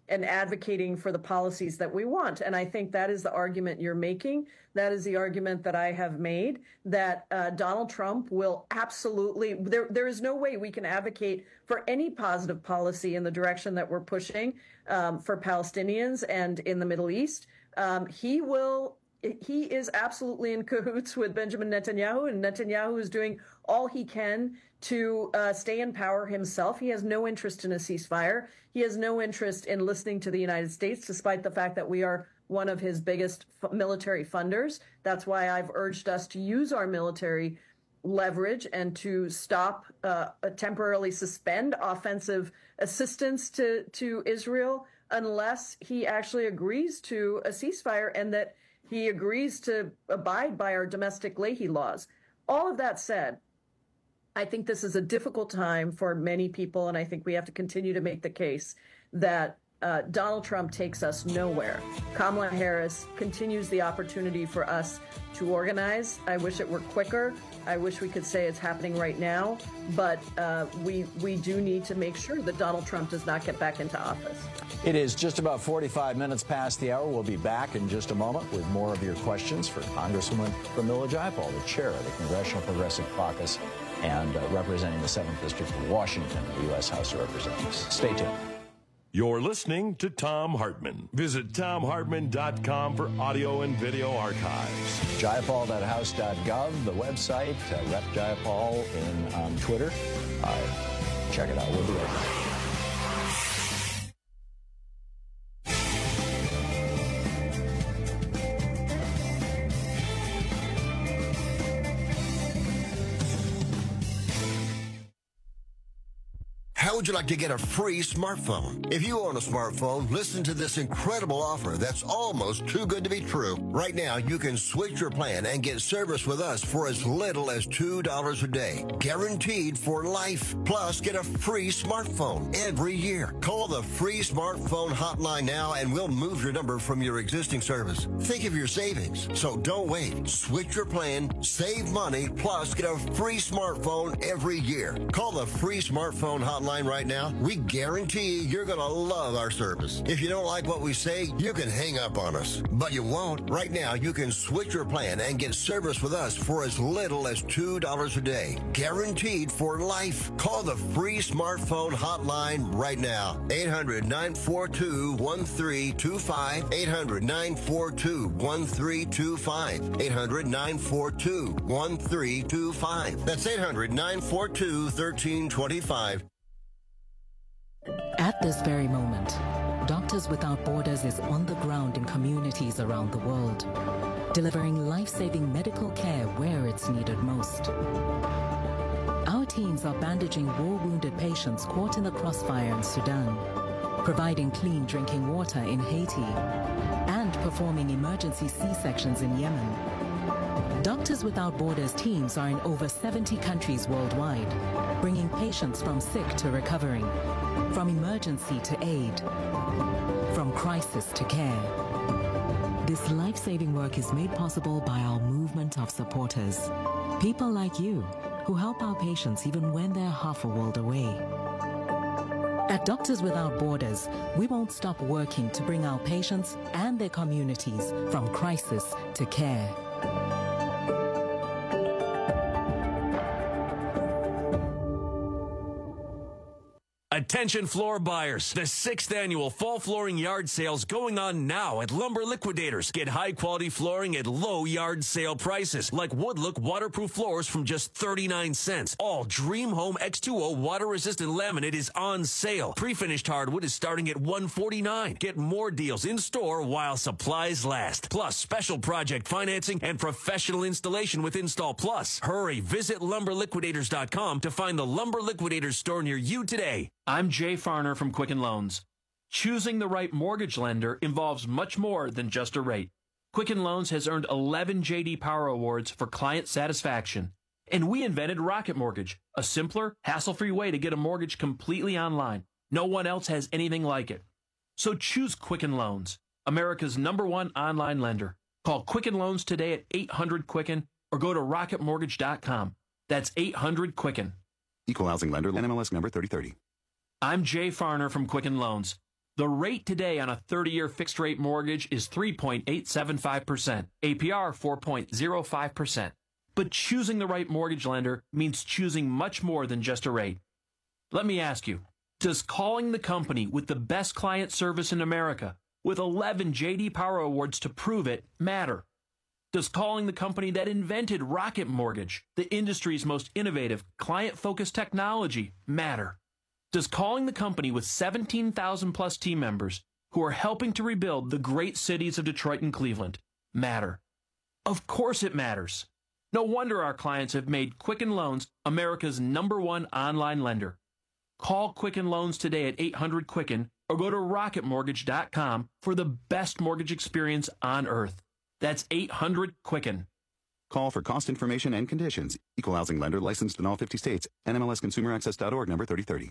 and advocating for the policies that we want. And I think that is the argument you're making. That is the argument that I have made, that uh, Donald Trump will absolutely, there, there is no way we can advocate for any positive policy in the direction that we're pushing um, for Palestinians and in the Middle East. Um, he will, he is absolutely in cahoots with Benjamin Netanyahu, and Netanyahu is doing all he can to uh, stay in power himself. He has no interest in a ceasefire. He has no interest in listening to the United States, despite the fact that we are one of his biggest f- military funders. That's why I've urged us to use our military leverage and to stop, uh, temporarily suspend offensive assistance to, to Israel unless he actually agrees to a ceasefire and that he agrees to abide by our domestic Leahy laws. All of that said, I think this is a difficult time for many people, and I think we have to continue to make the case that uh, Donald Trump takes us nowhere. Kamala Harris continues the opportunity for us to organize. I wish it were quicker. I wish we could say it's happening right now, but uh, we we do need to make sure that Donald Trump does not get back into office. It is just about forty-five minutes past the hour. We'll be back in just a moment with more of your questions for Congresswoman Pramila Jayapal, the chair of the Congressional Progressive Caucus and uh, representing the seventh District of Washington, the U S House of Representatives. Stay tuned. You're listening to Thom Hartmann. Visit thom hartmann dot com for audio and video archives. Jayapal dot house dot gov, the website. Uh, Rep Jayapal in on Twitter. Uh, check it out. We'll be right back. How would you like to get a free smartphone? If you own a smartphone, listen to this incredible offer that's almost too good to be true. Right now, you can switch your plan and get service with us for as little as two dollars a day. Guaranteed for life. Plus, get a free smartphone every year. Call the free smartphone hotline now and we'll move your number from your existing service. Think of your savings. So don't wait. Switch your plan, save money, plus get a free smartphone every year. Call the free smartphone hotline right now. We guarantee you're going to love our service. If you don't like what we say, you can hang up on us. But you won't. Right now, you can switch your plan and get service with us for as little as two dollars a day. Guaranteed for life. Call the free smartphone hotline right now. eight hundred, nine four two, one three two five. eight hundred, nine four two, one three two five. eight hundred, nine four two, one three two five. That's eight hundred, nine four two, one three two five. At this very moment, Doctors Without Borders is on the ground in communities around the world, delivering life-saving medical care where it's needed most. Our teams are bandaging war-wounded patients caught in the crossfire in Sudan, providing clean drinking water in Haiti, and performing emergency C-sections in Yemen. Doctors Without Borders teams are in over seventy countries worldwide, bringing patients from sick to recovering, from emergency to aid, from crisis to care. This life-saving work is made possible by our movement of supporters, people like you who help our patients even when they're half a world away. At Doctors Without Borders, we won't stop working to bring our patients and their communities from crisis to care. Attention floor buyers. The sixth annual fall flooring yard sale's going on now at Lumber Liquidators. Get high quality flooring at low yard sale prices, like Woodlook waterproof floors from just thirty-nine cents. All Dream Home X two O water resistant laminate is on sale. Pre-finished hardwood is starting at one forty-nine. Get more deals in store while supplies last. Plus special project financing and professional installation with Install Plus. Hurry, visit lumber liquidators dot com to find the Lumber Liquidators store near you today. I'm Jay Farner from Quicken Loans. Choosing the right mortgage lender involves much more than just a rate. Quicken Loans has earned eleven J D Power Awards for client satisfaction. And we invented Rocket Mortgage, a simpler, hassle-free way to get a mortgage completely online. No one else has anything like it. So choose Quicken Loans, America's number one online lender. Call Quicken Loans today at eight hundred Quicken or go to rocket mortgage dot com. That's eight hundred Quicken. Equal housing lender, N M L S number thirty thirty. I'm Jay Farner from Quicken Loans. The rate today on a thirty-year fixed-rate mortgage is three point eight seven five percent, A P R four point zero five percent. But choosing the right mortgage lender means choosing much more than just a rate. Let me ask you, does calling the company with the best client service in America, with eleven J D Power Awards to prove it, matter? Does calling the company that invented Rocket Mortgage, the industry's most innovative, client-focused technology, matter? Does calling the company with seventeen thousand plus team members who are helping to rebuild the great cities of Detroit and Cleveland matter? Of course it matters. No wonder our clients have made Quicken Loans America's number one online lender. Call Quicken Loans today at eight hundred Quicken or go to rocket mortgage dot com for the best mortgage experience on earth. That's eight hundred Quicken. Call for cost information and conditions. Equal housing lender licensed in all fifty states. N M L S consumer access dot org number thirty thirty.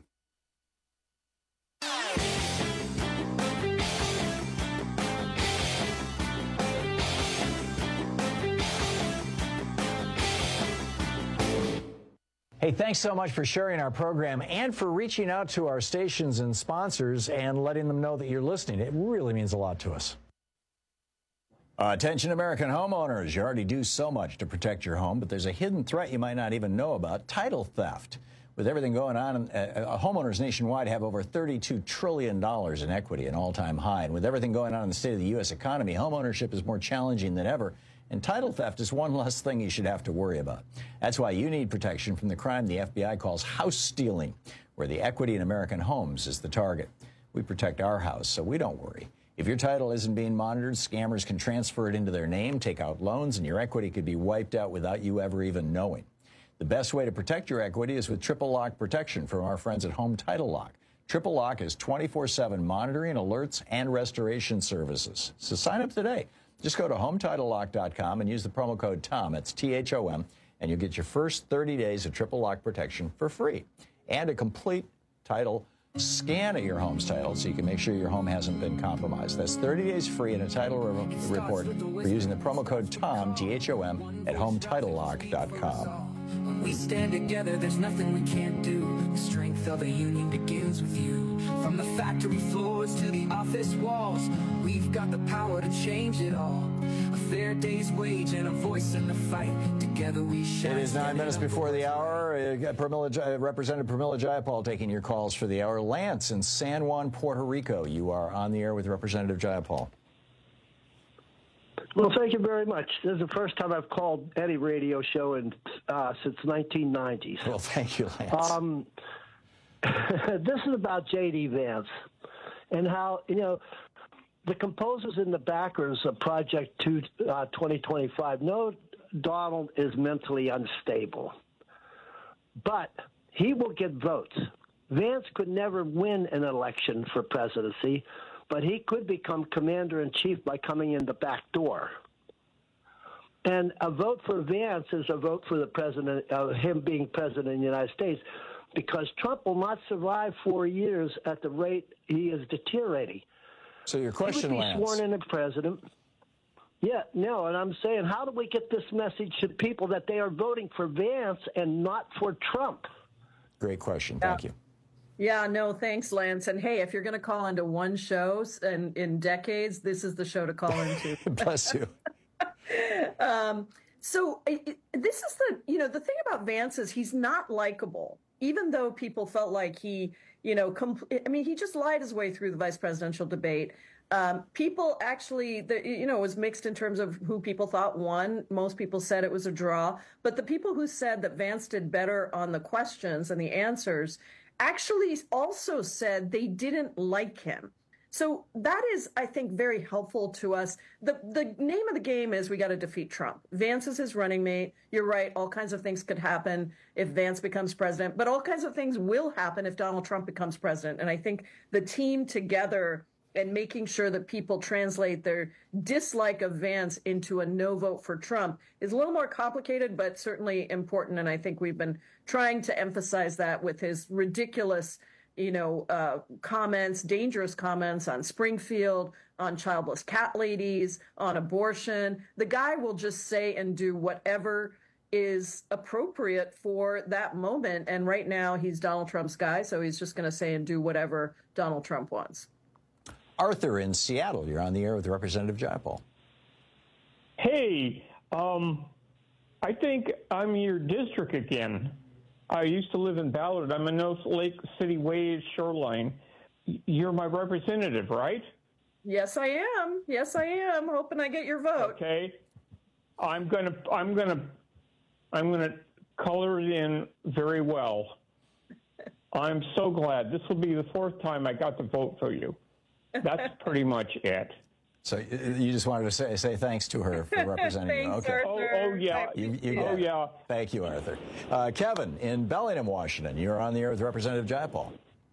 Hey, thanks so much for sharing our program and for reaching out to our stations and sponsors and letting them know that you're listening. It really means a lot to us. Uh, attention, American homeowners. You already do so much to protect your home, but there's a hidden threat you might not even know about: title theft. With everything going on, uh, homeowners nationwide have over thirty-two trillion dollars in equity, an all-time high. And with everything going on in the state of the U S economy, homeownership is more challenging than ever. And title theft is one less thing you should have to worry about. That's why you need protection from the crime the F B I calls house stealing, where the equity in American homes is the target. We protect our house, so we don't worry. If your title isn't being monitored, scammers can transfer it into their name, take out loans, and your equity could be wiped out without you ever even knowing. The best way to protect your equity is with Triple Lock protection from our friends at Home Title Lock. Triple Lock is twenty-four seven monitoring, alerts, and restoration services. So sign up today. Just go to home title lock dot com and use the promo code TOM, that's T H O M, and you'll get your first thirty days of Triple Lock protection for free. And a complete title scan of your home's title so you can make sure your home hasn't been compromised. That's thirty days free and a title re- report for using the promo code TOM, T H O M, at home title lock dot com. When we stand together, there's nothing we can't do. The strength of a union begins with you. From the factory floors to the office walls, we've got the power to change it all. A fair day's wage and a voice in the fight. Together we shine. It is nine minutes before the hour. Uh, Pramila, uh, Representative Pramila Jayapal taking your calls for the hour. Lance in San Juan, Puerto Rico. You are on the air with Representative Jayapal. Well, thank you very much. This is the first time I've called any radio show in uh, since nineteen nineties. Well, thank you, Lance. Um, this is about J D Vance and how, you know, the composers and the backers of Project two, uh, twenty twenty-five know Donald is mentally unstable, but he will get votes. Vance could never win an election for presidency, but he could become commander-in-chief by coming in the back door. And a vote for Vance is a vote for the president, uh, him being president of the United States, because Trump will not survive four years at the rate he is deteriorating. So your question, he would be Lance. sworn in as president. Yeah, no, and I'm saying, how do we get this message to people that they are voting for Vance and not for Trump? Great question. Thank you. Yeah, no, thanks, Lance. And hey, if you're going to call into one show in, in decades, this is the show to call into. Bless you. um, so it, this is the, you know, the thing about Vance is he's not likable, even though people felt like he, you know, compl- I mean, he just lied his way through the vice presidential debate. Um, people actually, the, you know, it was mixed in terms of who people thought won. Most people said it was a draw. But the people who said that Vance did better on the questions and the answers actually also said they didn't like him. So that is, I think, very helpful to us. The the name of the game is we got to defeat Trump. Vance is his running mate. You're right. All kinds of things could happen if Vance becomes president, but all kinds of things will happen if Donald Trump becomes president. And I think the team together and making sure that people translate their dislike of Vance into a no vote for Trump is a little more complicated, but certainly important. And I think we've been trying to emphasize that with his ridiculous, you know, uh, comments, dangerous comments on Springfield, on childless cat ladies, on abortion. The guy will just say and do whatever is appropriate for that moment. And right now he's Donald Trump's guy, so he's just going to say and do whatever Donald Trump wants. Arthur in Seattle, you're on the air with Representative Jayapal. Hey, um, I think I'm your district again. I used to live in Ballard. I'm in North Lake City Way shoreline. You're my representative, right? Yes, I am. Yes, I am. Hoping I get your vote. Okay. I'm gonna. I'm gonna. I'm gonna color it in very well. I'm so glad. This will be the fourth time I got to vote for you. That's pretty much it. So you just wanted to say say thanks to her for representing you. Thanks, Okay. Arthur. Oh, oh, yeah. You, you Oh, got it. yeah. Thank you, Arthur. Uh, Kevin in Bellingham, Washington. You're on the air with Representative Jayapal.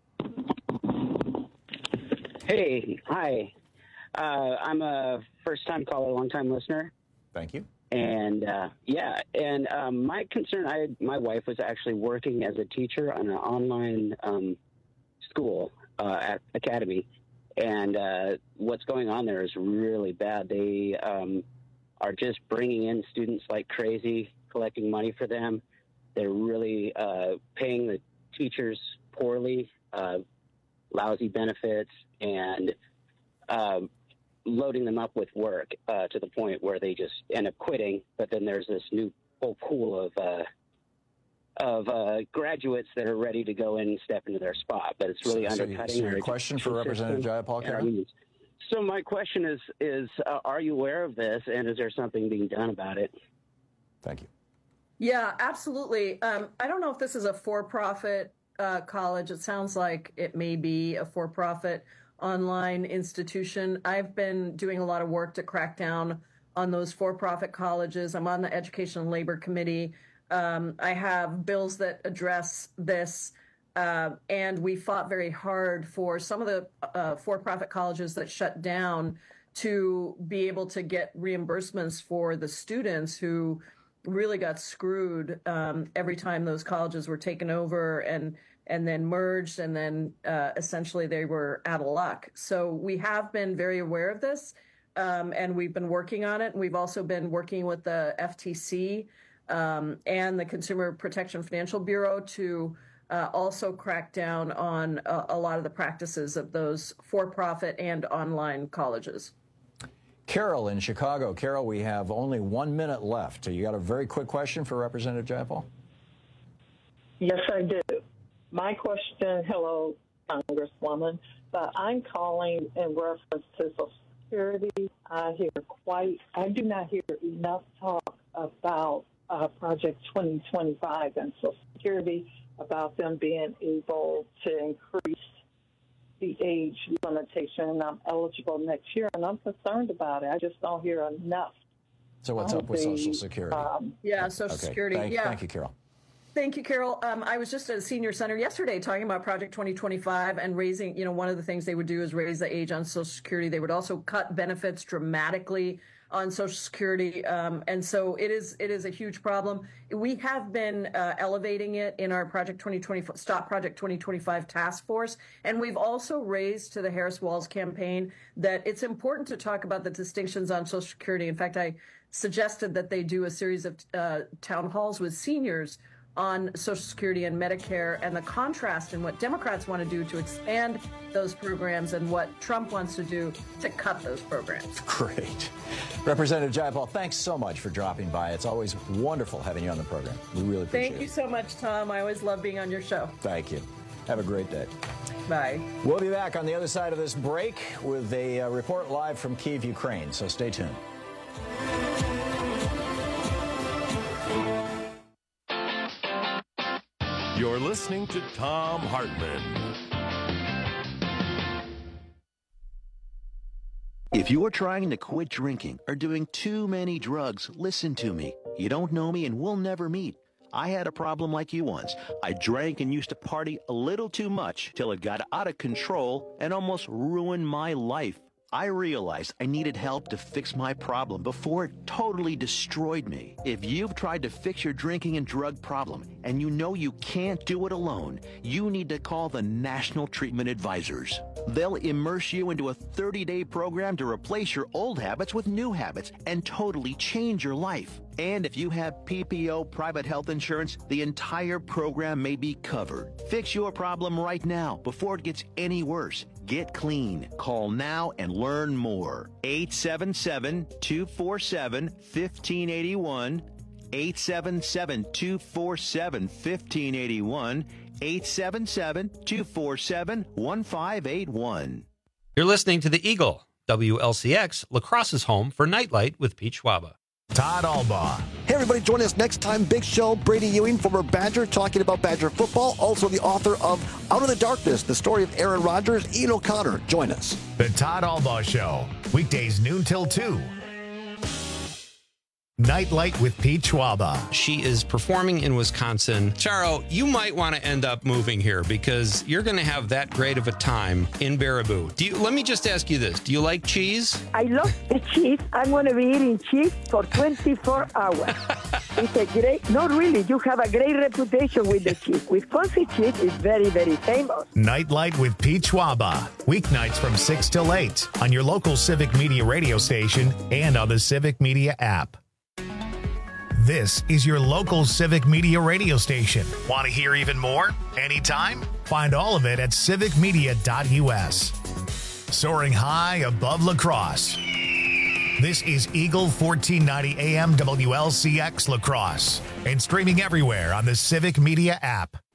Hey, hi. Uh, I'm a first-time caller, long-time listener. Thank you. And uh, yeah, and um, my concern, I my wife was actually working as a teacher on an online um, school uh, at Academy, and uh, what's going on there is really bad. They um, are just bringing in students like crazy, collecting money for them. They're really uh, paying the teachers poorly, uh, lousy benefits, and uh, loading them up with work uh, to the point where they just end up quitting. But then there's this new whole pool of uh, of uh, graduates that are ready to go in and step into their spot. But it's really So- so you- undercutting. so your our question for education Representative system Jayapal, and our Karen? needs. So my question is, is uh, are you aware of this, and is there something being done about it? Thank you. Yeah, absolutely. Um, I don't know if this is a for-profit uh, college. It sounds like it may be a for-profit online institution. I've been doing a lot of work to crack down on those for-profit colleges. I'm on the Education and Labor Committee. Um, I have bills that address this, uh, and we fought very hard for some of the uh, for-profit colleges that shut down to be able to get reimbursements for the students who really got screwed um, every time those colleges were taken over and and then merged, and then uh, essentially they were out of luck. So we have been very aware of this, um, and we've been working on it. And we've also been working with the F T C um, and the Consumer Protection Financial Bureau to uh, also crack down on a, a lot of the practices of those for-profit and online colleges. Carol in Chicago. Carol, we have only one minute left. You got a very quick question for Representative Jayapal? Yes, I do. My question, hello, Congresswoman, but I'm calling in reference to Social Security. I hear quite, I do not hear enough talk about uh, Project twenty twenty-five and Social Security, about them being able to increase the age limitation. I'm eligible next year, and I'm concerned about it. I just don't hear enough. So what's up with The, Social Security? um, Yeah, Social Okay. Security. Thank, yeah. Thank you, Carol. Thank you, Carol. Um, I was just at a senior center yesterday talking about Project twenty twenty-five and raising, you know, one of the things they would do is raise the age on Social Security. They would also cut benefits dramatically on Social Security. Um, and so it is it is a huge problem. We have been uh, elevating it in our Project twenty twenty, Stop Project twenty twenty-five task force. And we've also raised to the Harris Walls campaign that it's important to talk about the distinctions on Social Security. In fact, I suggested that they do a series of uh, town halls with seniors on Social Security and Medicare, and the contrast in what Democrats want to do to expand those programs and what Trump wants to do to cut those programs. Great. Representative Jayapal, thanks so much for dropping by. It's always wonderful having you on the program. We really appreciate Thank it. you so much, Tom. I always love being on your show. Thank you. Have a great day. Bye. We'll be back on the other side of this break with a uh, report live from Kyiv, Ukraine, so stay tuned. You're listening to Thom Hartmann. If you're trying to quit drinking or doing too many drugs, listen to me. You don't know me and we'll never meet. I had a problem like you once. I drank and used to party a little too much till it got out of control and almost ruined my life. I realized I needed help to fix my problem before it totally destroyed me. If you've tried to fix your drinking and drug problem and you know you can't do it alone, you need to call the National Treatment Advisors. They'll immerse you into a thirty-day program to replace your old habits with new habits and totally change your life. And if you have P P O private health insurance, the entire program may be covered. Fix your problem right now before it gets any worse. get clean. Call now and learn more. eight seven seven, two four seven, one five eight one. eight seven seven, two four seven, one five eight one. eight seven seven, two four seven, one five eight one. You're listening to The Eagle, W L C X, La Crosse's home for Nightlight with Pete Schwaba. Todd Albaugh. Hey, everybody, join us next time. Big show. Brady Ewing, former Badger, talking about Badger football. Also the author of Out of the Darkness, the story of Aaron Rodgers. Ian O'Connor, join us. The Todd Albaugh Show, weekdays noon till two. Nightlight with Pete Schwaba. She is performing in Wisconsin. Charo, you might want to end up moving here because you're going to have that great of a time in Baraboo. Do you, let me just ask you this. Do you like cheese? I love the cheese. I'm going to be eating cheese for twenty-four hours. It's a great, not really, you have a great reputation with the cheese. Wisconsin cheese is very, very famous. Nightlight with Pete Schwaba. Weeknights from six till eight on your local Civic Media radio station and on the Civic Media app. This is your local Civic Media radio station. Want to hear even more? Anytime? Find all of it at civic media dot u s. Soaring high above La Crosse. This is Eagle fourteen ninety A M W L C X La Crosse and streaming everywhere on the Civic Media app.